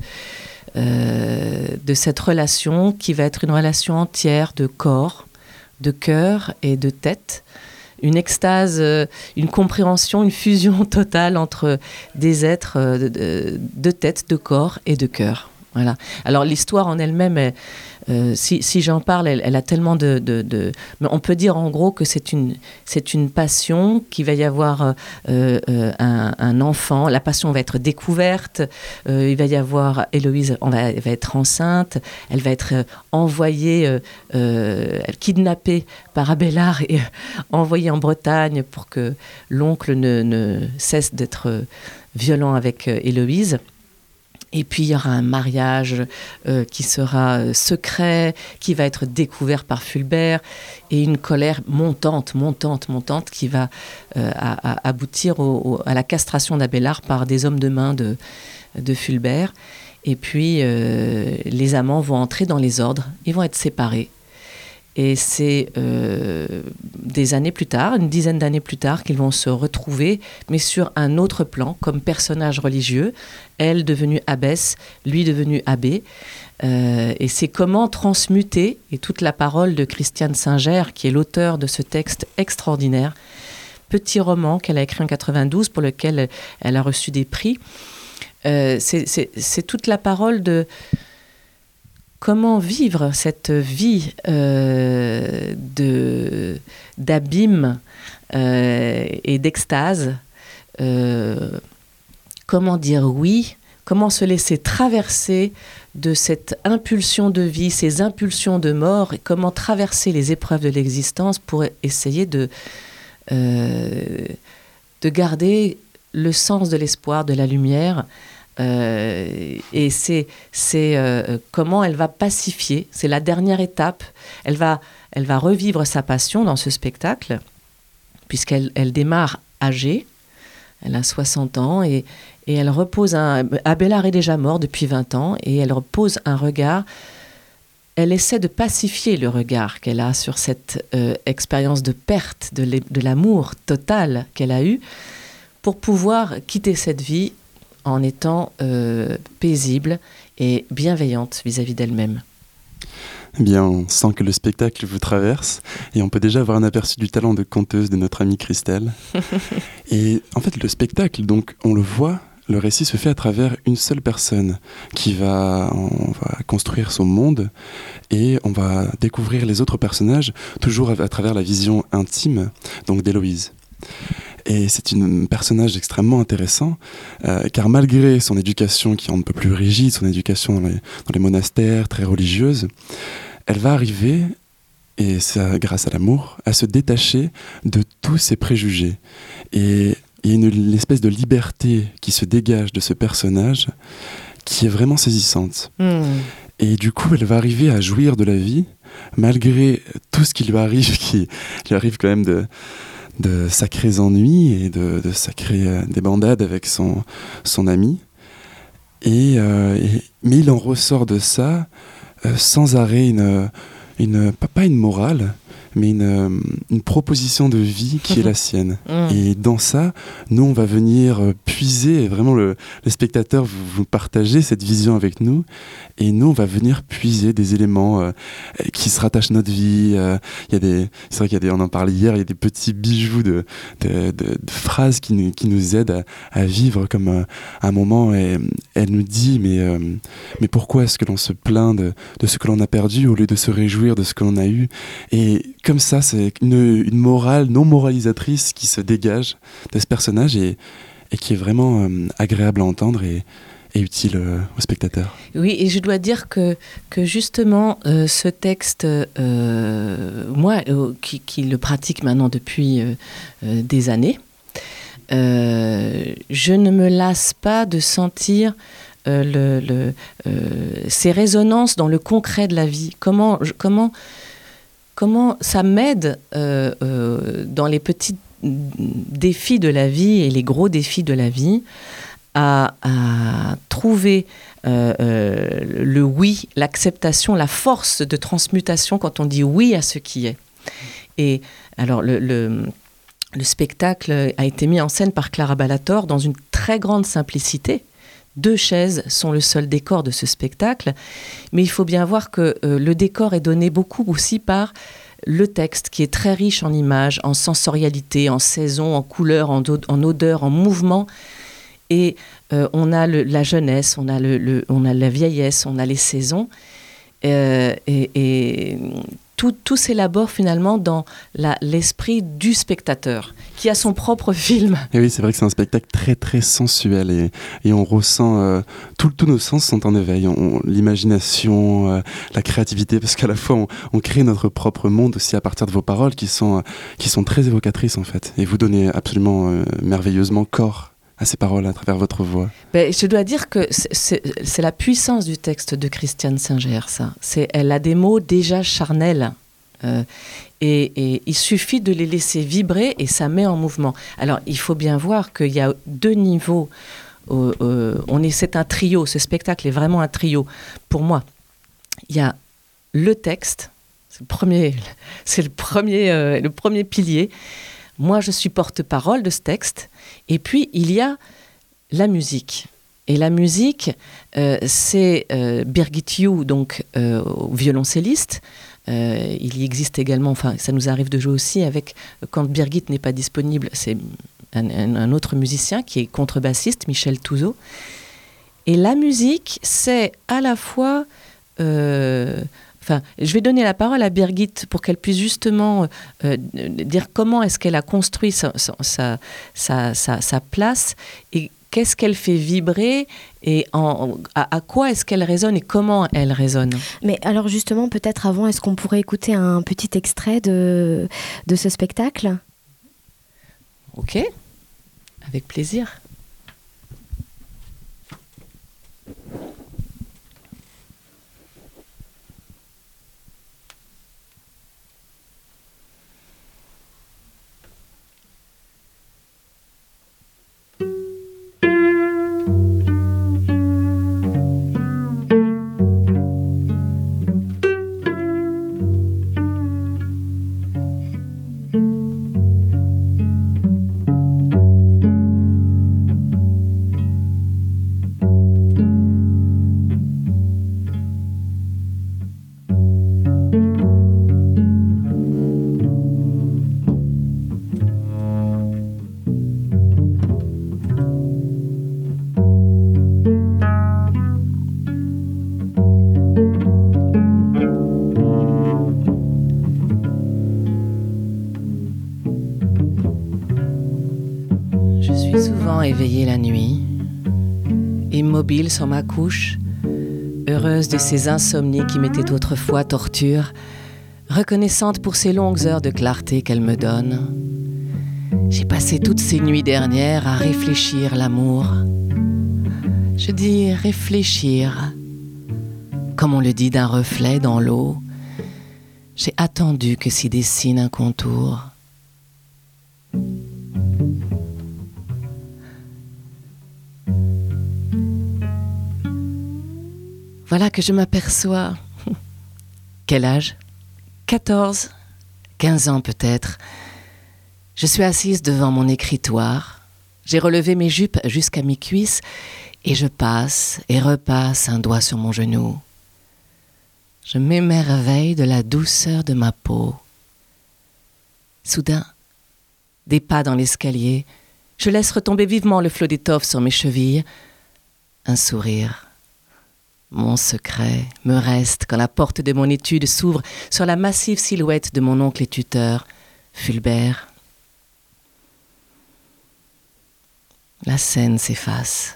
euh, de cette relation qui va être une relation entière de corps, de cœur et de tête. Une extase, euh, une compréhension, une fusion totale entre des êtres euh, de, de tête, de corps et de cœur. Voilà. Alors l'histoire en elle-même, elle, euh, si, si j'en parle, elle, elle a tellement de, de, de... Mais on peut dire en gros que c'est une, c'est une passion, qu'il va y avoir euh, euh, un, un enfant, la passion va être découverte, euh, il va y avoir Héloïse, on va, elle va être enceinte, elle va être euh, envoyée, euh, euh, kidnappée par Abélard et euh, envoyée en Bretagne pour que l'oncle ne, ne cesse d'être euh, violent avec euh, Héloïse. Et puis, il y aura un mariage euh, qui sera euh, secret, qui va être découvert par Fulbert, et une colère montante, montante, montante, qui va euh, à, à aboutir au, au, à la castration d'Abélard par des hommes de main de, de Fulbert. Et puis, euh, les amants vont entrer dans les ordres, ils vont être séparés. Et c'est euh, des années plus tard, une dizaine d'années plus tard, qu'ils vont se retrouver, mais sur un autre plan, comme personnages religieux, elle devenue abbesse, lui devenu abbé. Euh, et c'est comment transmuter, et toute la parole de Christiane Singer, qui est l'auteur de ce texte extraordinaire, petit roman qu'elle a écrit en quatre-vingt-douze, pour lequel elle a reçu des prix. Euh, c'est, c'est, c'est toute la parole de... Comment vivre cette vie euh, de, d'abîme euh, et d'extase euh, Comment dire oui comment se laisser traverser de cette impulsion de vie, ces impulsions de mort, et comment traverser les épreuves de l'existence pour essayer de, euh, de garder le sens de l'espoir, de la lumière. Euh, et c'est, c'est euh, comment elle va pacifier, c'est la dernière étape. Elle va, elle va revivre sa passion dans ce spectacle, puisqu'elle elle démarre âgée, elle a soixante ans, et, et elle repose un... Abélard est déjà mort depuis vingt ans, et elle repose un regard, elle essaie de pacifier le regard qu'elle a sur cette euh, expérience de perte, de, de l'amour total qu'elle a eu, pour pouvoir quitter cette vie en étant euh, paisible et bienveillante vis-à-vis d'elle-même. Eh bien, on sent que le spectacle vous traverse et on peut déjà avoir un aperçu du talent de conteuse de notre amie Christelle. Et en fait, le spectacle, donc, on le voit, le récit se fait à travers une seule personne qui va, on va construire son monde et on va découvrir les autres personnages toujours à, à travers la vision intime, donc d'Héloïse. Et c'est un personnage extrêmement intéressant, euh, car malgré son éducation qui est un peu plus rigide, son éducation dans les, dans les monastères, très religieuse, elle va arriver, et c'est grâce à l'amour, à se détacher de tous ses préjugés. Et il y a une, une espèce de liberté qui se dégage de ce personnage qui est vraiment saisissante. Mmh. Et du coup, elle va arriver à jouir de la vie, malgré tout ce qui lui arrive, qui lui arrive quand même de... de sacrés ennuis et de, de sacrées euh, débandades avec son, son ami. Et, euh, et, mais il en ressort de ça euh, sans arrêt une, une, pas une morale, mais une, une proposition de vie qui est la sienne. Mmh. Et dans ça, nous, on va venir puiser, vraiment le, le spectateur, vous, vous partagez cette vision avec nous, et nous, on va venir puiser des éléments euh, qui se rattachent à notre vie. Euh, y a des, c'est vrai qu'il y a des, on en parlait hier, il y a des petits bijoux de, de, de, de phrases qui nous, qui nous aident à, à vivre comme un, un moment. Et elle nous dit, mais, euh, mais pourquoi est-ce que l'on se plaint de, de ce que l'on a perdu au lieu de se réjouir de ce que l'on a eu? Et comme ça, c'est une, une morale non moralisatrice qui se dégage de ce personnage et, et qui est vraiment euh, agréable à entendre et, et utile euh, au spectateur. Oui, et je dois dire que, que justement, euh, ce texte, euh, moi, euh, qui, qui le pratique maintenant depuis euh, euh, des années, euh, je ne me lasse pas de sentir euh, le, le, euh, ces résonances dans le concret de la vie. Comment... Je, comment Comment ça m'aide euh, euh, dans les petits défis de la vie et les gros défis de la vie à, à trouver euh, euh, le oui, l'acceptation, la force de transmutation quand on dit oui à ce qui est. Et alors le, le, le spectacle a été mis en scène par Clara Ballator dans une très grande simplicité. Deux chaises sont le seul décor de ce spectacle, mais il faut bien voir que euh, le décor est donné beaucoup aussi par le texte qui est très riche en images, en sensorialité, en saison, en couleurs, en, en odeur, en mouvement. Et euh, on a le, la jeunesse, on a, le, le, on a la vieillesse, on a les saisons. Euh, et, et tout, tout s'élabore finalement dans la, l'esprit du spectateur, qui a son propre film. Et oui, c'est vrai que c'est un spectacle très très sensuel et, et on ressent, euh, tout, tous nos sens sont en éveil, on, l'imagination, euh, la créativité, parce qu'à la fois on, on crée notre propre monde aussi à partir de vos paroles qui sont, euh, qui sont très évocatrices en fait, et vous donnez absolument euh, merveilleusement corps à ces paroles à travers votre voix. Ben, je dois dire que c'est, c'est, c'est la puissance du texte de Christiane Singer, ça. C'est, elle a des mots déjà charnels. Euh, et, et il suffit de les laisser vibrer et ça met en mouvement. Alors, il faut bien voir qu'il y a deux niveaux. Euh, euh, on est, c'est un trio, ce spectacle est vraiment un trio. Pour moi, il y a le texte, c'est le premier, c'est le premier, euh, le premier pilier. Moi, je suis porte-parole de ce texte. Et puis, il y a la musique. Et la musique, euh, c'est euh, Birgit Yu, donc euh, violoncelliste. Euh, il y existe également, enfin, ça nous arrive de jouer aussi avec, quand Birgit n'est pas disponible, c'est un, un, un autre musicien qui est contrebassiste, Michel Touzeau. Et la musique, c'est à la fois... Euh, Enfin, je vais donner la parole à Birgit pour qu'elle puisse justement euh, dire comment est-ce qu'elle a construit sa, sa, sa, sa, sa place et qu'est-ce qu'elle fait vibrer et en, à, à quoi est-ce qu'elle résonne et comment elle résonne. Mais alors justement, peut-être avant, est-ce qu'on pourrait écouter un petit extrait de, de ce spectacle ? Ok, avec plaisir. Éveillée la nuit, immobile sur ma couche, heureuse de ces insomnies qui m'étaient autrefois torture, reconnaissante pour ces longues heures de clarté qu'elle me donne. J'ai passé toutes ces nuits dernières à réfléchir l'amour. Je dis réfléchir, comme on le dit d'un reflet dans l'eau. J'ai attendu que s'y dessine un contour. Voilà que je m'aperçois. Quel âge ? quatorze, quinze ans peut-être. Je suis assise devant mon écritoire. J'ai relevé mes jupes jusqu'à mes cuisses et je passe et repasse un doigt sur mon genou. Je m'émerveille de la douceur de ma peau. Soudain, des pas dans l'escalier. Je laisse retomber vivement le flot d'étoffe sur mes chevilles. Un sourire. Mon secret me reste quand la porte de mon étude s'ouvre sur la massive silhouette de mon oncle et tuteur, Fulbert. La scène s'efface.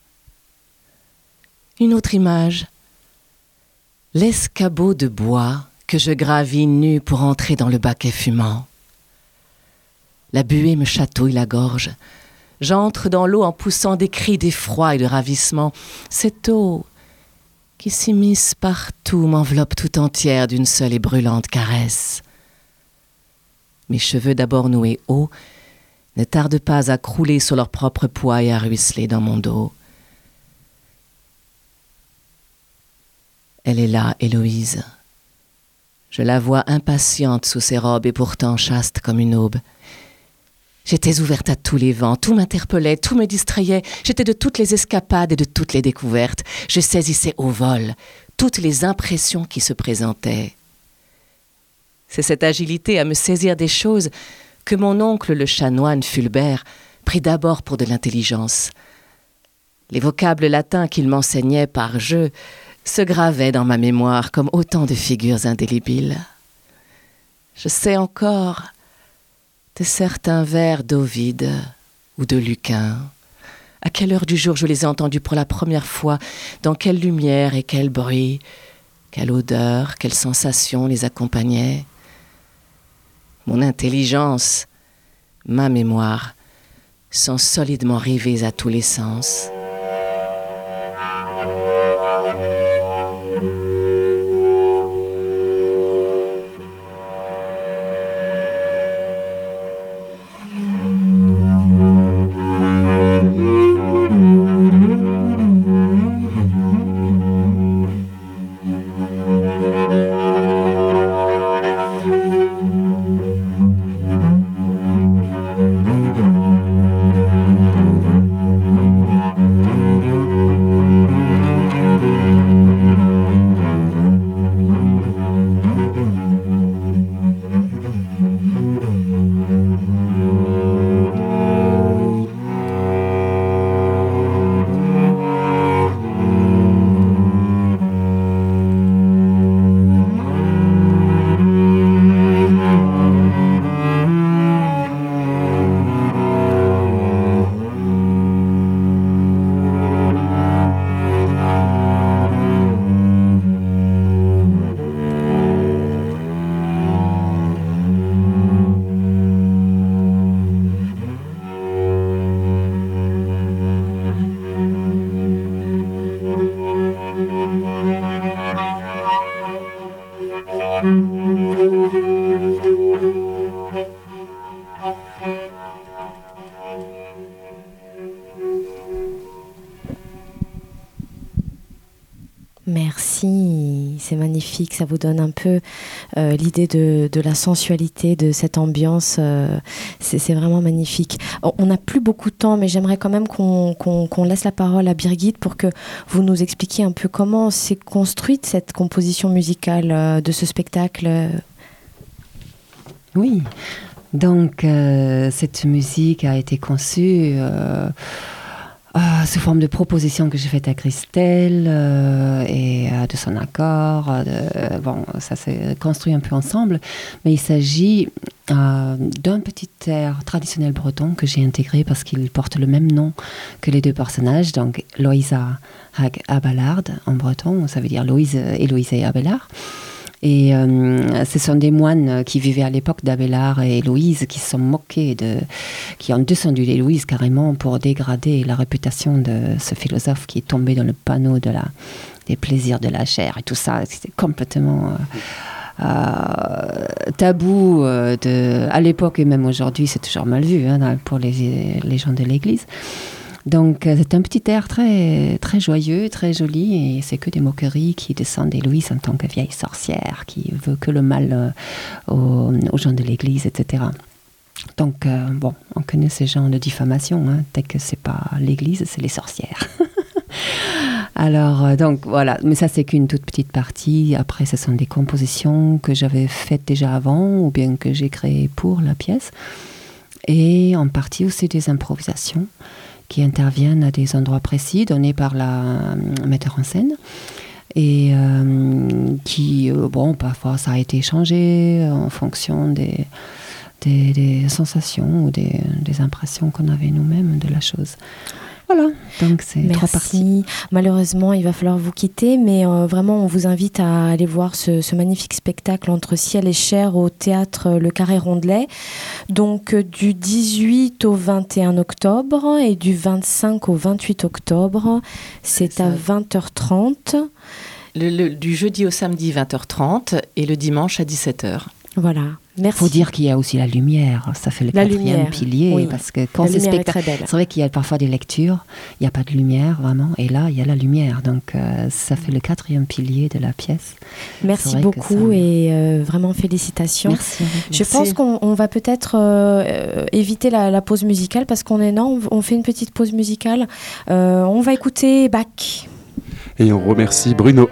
Une autre image. L'escabeau de bois que je gravis nu pour entrer dans le baquet fumant. La buée me chatouille la gorge. J'entre dans l'eau en poussant des cris d'effroi et de ravissement. Cette eau qui s'immisce partout m'enveloppe tout entière d'une seule et brûlante caresse. Mes cheveux d'abord noués hauts ne tardent pas à crouler sur leur propre poids et à ruisseler dans mon dos. Elle est là, Héloïse. Je la vois impatiente sous ses robes et pourtant chaste comme une aube. J'étais ouverte à tous les vents, tout m'interpellait, tout me distrayait. J'étais de toutes les escapades et de toutes les découvertes. Je saisissais au vol toutes les impressions qui se présentaient. C'est cette agilité à me saisir des choses que mon oncle le chanoine Fulbert prit d'abord pour de l'intelligence. Les vocables latins qu'il m'enseignait par jeu se gravaient dans ma mémoire comme autant de figures indélébiles. Je sais encore de certains vers d'Ovide ou de Lucain. À quelle heure du jour je les ai entendus pour la première fois, dans quelle lumière et quel bruit, quelle odeur, quelle sensation les accompagnait. Mon intelligence, ma mémoire sont solidement rivées à tous les sens. c'est magnifique. Ça vous donne un peu euh, l'idée de, de la sensualité de cette ambiance. Euh, c'est, c'est vraiment magnifique. On n'a plus beaucoup de temps, mais j'aimerais quand même qu'on, qu'on, qu'on laisse la parole à Birgit pour que vous nous expliquiez un peu comment s'est construite cette composition musicale euh, de ce spectacle. Oui, donc euh, cette musique a été conçue euh, euh, sous forme de proposition que j'ai faite à Christelle euh, et euh, de son accord. De, bon, ça s'est construit un peu ensemble, mais il s'agit euh, d'un petit air traditionnel breton que j'ai intégré parce qu'il porte le même nom que les deux personnages, donc Loïsa hag Abelard en breton, ça veut dire Loïse, Héloïse et Abelard. Et euh, ce sont des moines qui vivaient à l'époque d'Abelard et Héloïse qui se sont moqués, de, qui ont descendu l'Héloïse carrément pour dégrader la réputation de ce philosophe qui est tombé dans le panneau de la, des plaisirs de la chair et tout ça. C'était complètement euh, euh, tabou euh, de, à l'époque et même aujourd'hui, c'est toujours mal vu hein, pour les, les gens de l'Église. Donc c'est un petit air très, très joyeux, très joli, et c'est que des moqueries qui descendent d'Héloïse en tant que vieille sorcière qui veut que le mal euh, aux, aux gens de l'Église, et cetera. Donc euh, bon, on connaît ces gens de diffamation, hein, dès que c'est pas l'Église, c'est les sorcières. Alors euh, donc voilà, mais ça c'est qu'une toute petite partie. Après ce sont des compositions que j'avais faites déjà avant ou bien que j'ai créées pour la pièce, et en partie aussi des improvisations qui interviennent à des endroits précis donnés par la euh, metteur en scène et euh, qui, euh, bon, parfois ça a été changé en fonction des, des, des sensations ou des, des impressions qu'on avait nous-mêmes de la chose. Voilà, donc c'est Merci. trois parties. Malheureusement, il va falloir vous quitter, mais euh, vraiment, on vous invite à aller voir ce, ce magnifique spectacle Entre ciel et chair au théâtre Le Carré Rondelet. Donc, euh, du dix-huit au vingt et un octobre et du vingt-cinq au vingt-huit octobre, c'est, c'est à vingt heures trente. Le, le, du jeudi au samedi, vingt heures trente, et le dimanche à dix-sept heures. Voilà. Il faut dire qu'il y a aussi la lumière, ça fait le la quatrième lumière, pilier, oui. Parce que quand la c'est spectacle, c'est vrai qu'il y a parfois des lectures, il n'y a pas de lumière vraiment, et là il y a la lumière, donc euh, ça fait le quatrième pilier de la pièce. Merci beaucoup ça... et euh, vraiment félicitations. Merci. Je Merci. pense qu'on on va peut-être euh, éviter la, la pause musicale parce qu'on est non, on fait une petite pause musicale. Euh, on va écouter Bach. Et on remercie Bruno.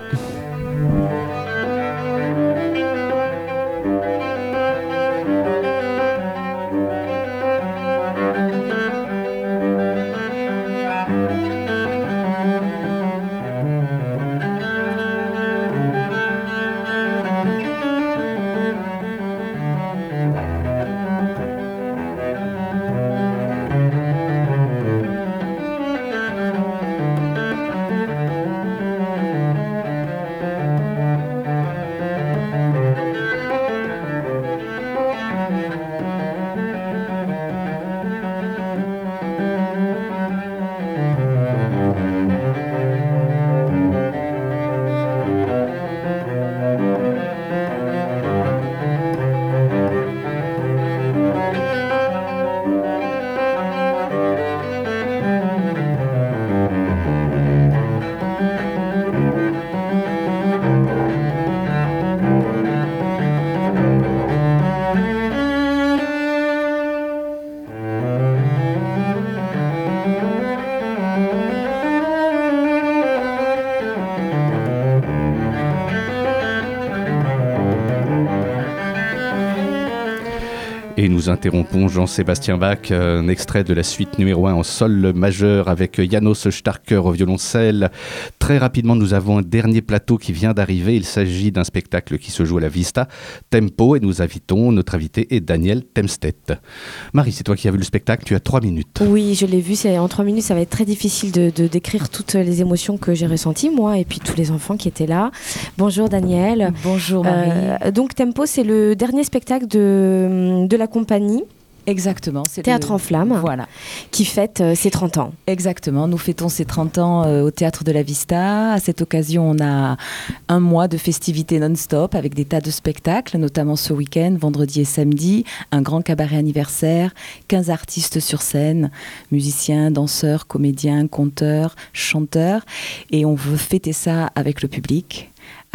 Et nous interrompons Jean-Sébastien Bach, un extrait de la suite numéro un en sol majeur avec János Starker au violoncelle. Très rapidement, nous avons un dernier plateau qui vient d'arriver. Il s'agit d'un spectacle qui se joue à la Vista, Tempo, et nous invitons, notre invité est Daniel Temstedt. Marie, c'est toi qui as vu le spectacle, tu as trois minutes. Oui, je l'ai vu, c'est, en trois minutes, ça va être très difficile de, de décrire toutes les émotions que j'ai ressenties, moi, et puis tous les enfants qui étaient là. Bonjour Daniel. Bonjour Marie. Euh, donc Tempo, c'est le dernier spectacle de, de la compagnie. Exactement. C'est Théâtre le... en Flammes, voilà. Qui fête euh, ses trente ans. Exactement. Nous fêtons ses trente ans euh, au Théâtre de la Vista. À cette occasion, on a un mois de festivités non-stop avec des tas de spectacles, notamment ce week-end, vendredi et samedi, un grand cabaret anniversaire, quinze artistes sur scène, musiciens, danseurs, comédiens, conteurs, chanteurs. Et on veut fêter ça avec le public,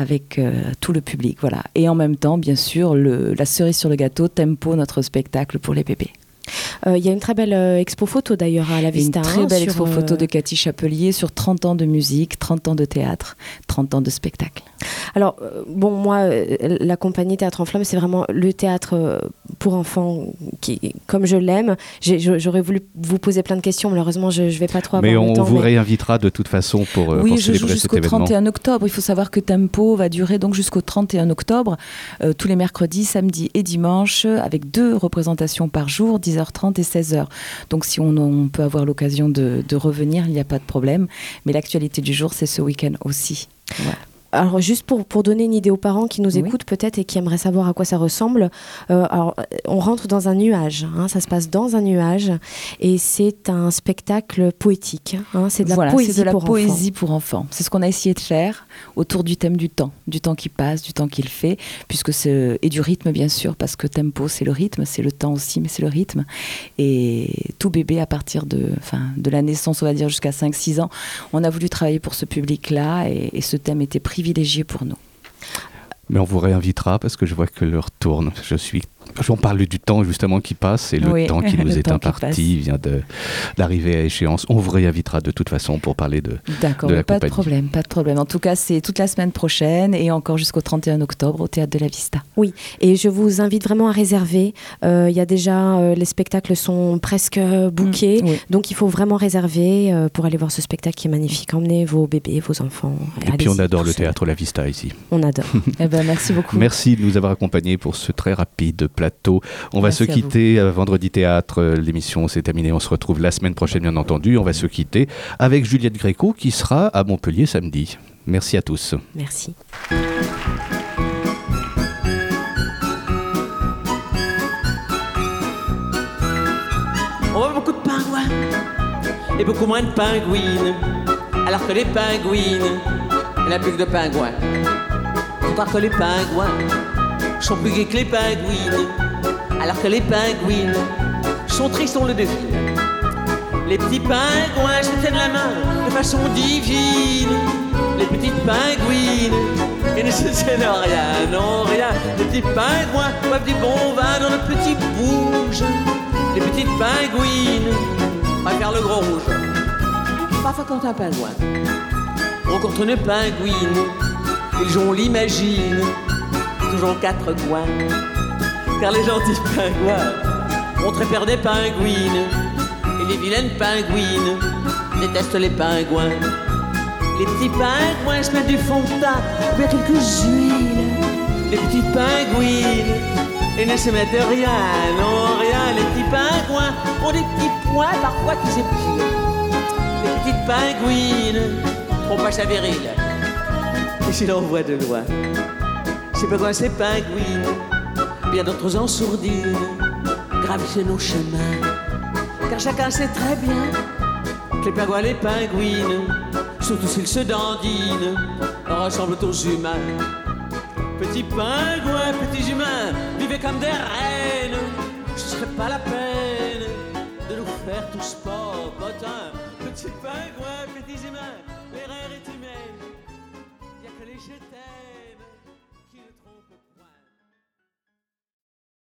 avec euh, tout le public. Voilà. Et en même temps, bien sûr, le, la cerise sur le gâteau, Tempo, notre spectacle pour les bébés. Il euh, y a une très belle euh, expo photo d'ailleurs à la Vista. Une très hein, belle sur, expo euh... photo de Cathy Chapelier sur trente ans de musique, trente ans de théâtre, trente ans de spectacle. Alors, euh, bon, moi, euh, la compagnie Théâtre en Flammes, c'est vraiment le théâtre euh, pour enfants, qui, comme je l'aime. J'ai, j'aurais voulu vous poser plein de questions, malheureusement, je ne vais pas trop avoir mais le temps. On vous mais... réinvitera de toute façon pour, euh, oui, pour je célébrer joue cet jusqu'au événement. trente et un octobre. Il faut savoir que Tempo va durer donc jusqu'au trente et un octobre, euh, tous les mercredis, samedis et dimanches, avec deux représentations par jour, dix heures trente et seize heures. Donc si on, on peut avoir l'occasion de, de revenir, il n'y a pas de problème. Mais l'actualité du jour, c'est ce week-end aussi. Voilà. Alors juste pour, pour donner une idée aux parents qui nous écoutent oui. peut-être et qui aimeraient savoir à quoi ça ressemble, euh, alors, on rentre dans un nuage, hein, ça se passe dans un nuage et c'est un spectacle poétique, hein, c'est de la voilà, poésie, c'est de la pour, poésie enfants. pour enfants. C'est ce qu'on a essayé de faire autour du thème du temps, du temps qui passe, du temps qu'il fait, puisque c'est, et du rythme bien sûr, parce que Tempo c'est le rythme, c'est le temps aussi, mais c'est le rythme. Et tout bébé à partir de, enfin, de la naissance, on va dire jusqu'à cinq six ans, on a voulu travailler pour ce public-là et, et ce thème était privilégié pour nous. Mais on vous réinvitera parce que je vois que l'heure tourne. Je suis, on parle du temps justement qui passe et le oui, temps qui nous est imparti passe. vient de, d'arriver à échéance. On vous réinvitera de toute façon pour parler de, D'accord, de la pas compagnie. de problème, pas de problème. En tout cas, c'est toute la semaine prochaine et encore jusqu'au trente et un octobre au Théâtre de la Vista. Oui, et je vous invite vraiment à réserver. Il euh, y a déjà, euh, les spectacles sont presque bookés, mmh, oui. donc il faut vraiment réserver euh, pour aller voir ce spectacle qui est magnifique. Emmenez vos bébés, vos enfants. Et puis on adore le Théâtre La Vista ici. On adore. Eh ben, merci beaucoup. Merci de nous avoir accompagnés pour ce très rapide plateau. On va Merci se quitter. Euh, Vendredi Théâtre, euh, l'émission s'est terminée. On se retrouve la semaine prochaine, bien entendu. On va se quitter avec Juliette Gréco qui sera à Montpellier samedi. Merci à tous. Merci. On voit beaucoup de pingouins et beaucoup moins de pingouines. Alors que les pingouines, il n'y en a plus que de pingouins. Faut croire que les pingouins sont plus gais que les pingouines. Alors que les pingouines sont tristes, on le devine. Les petits pingouins se tiennent la main de façon divine. Les petites pingouines, ils ne se tiennent rien, non rien. Les petits pingouins boivent du bon vin dans le petit bouge. Les petites pingouines préfèrent le gros rouge. Parfois quand un pingouin rencontre une pingouine, ils ont l'imagine toujours quatre coins. Car les gentils pingouins ont très peur des pingouines. Et les vilaines pingouines détestent les pingouins. Les petits pingouins se mettent du fond de teint, bien quelques huiles. Les petites pingouines, ils ne se mettent rien, non rien. Les petits pingouins ont des petits points parfois qui s'épilent. Les petites pingouines trop pas sa virile. Et si l'on voit de loin, c'est pas quoi ces pingouines, bien d'autres en sourdine gravissent nos chemins. Car chacun sait très bien que les pingouins, les pingouines, surtout s'ils se dandinent, ressemblent aux humains. Petits pingouins, petits humains, vivez comme des reines. Ce serait pas la peine de nous faire tous popotins. Petits pingouins, petits humains, l'erreur est humaine. Y'a que les je t'aime qui ne trompent pas.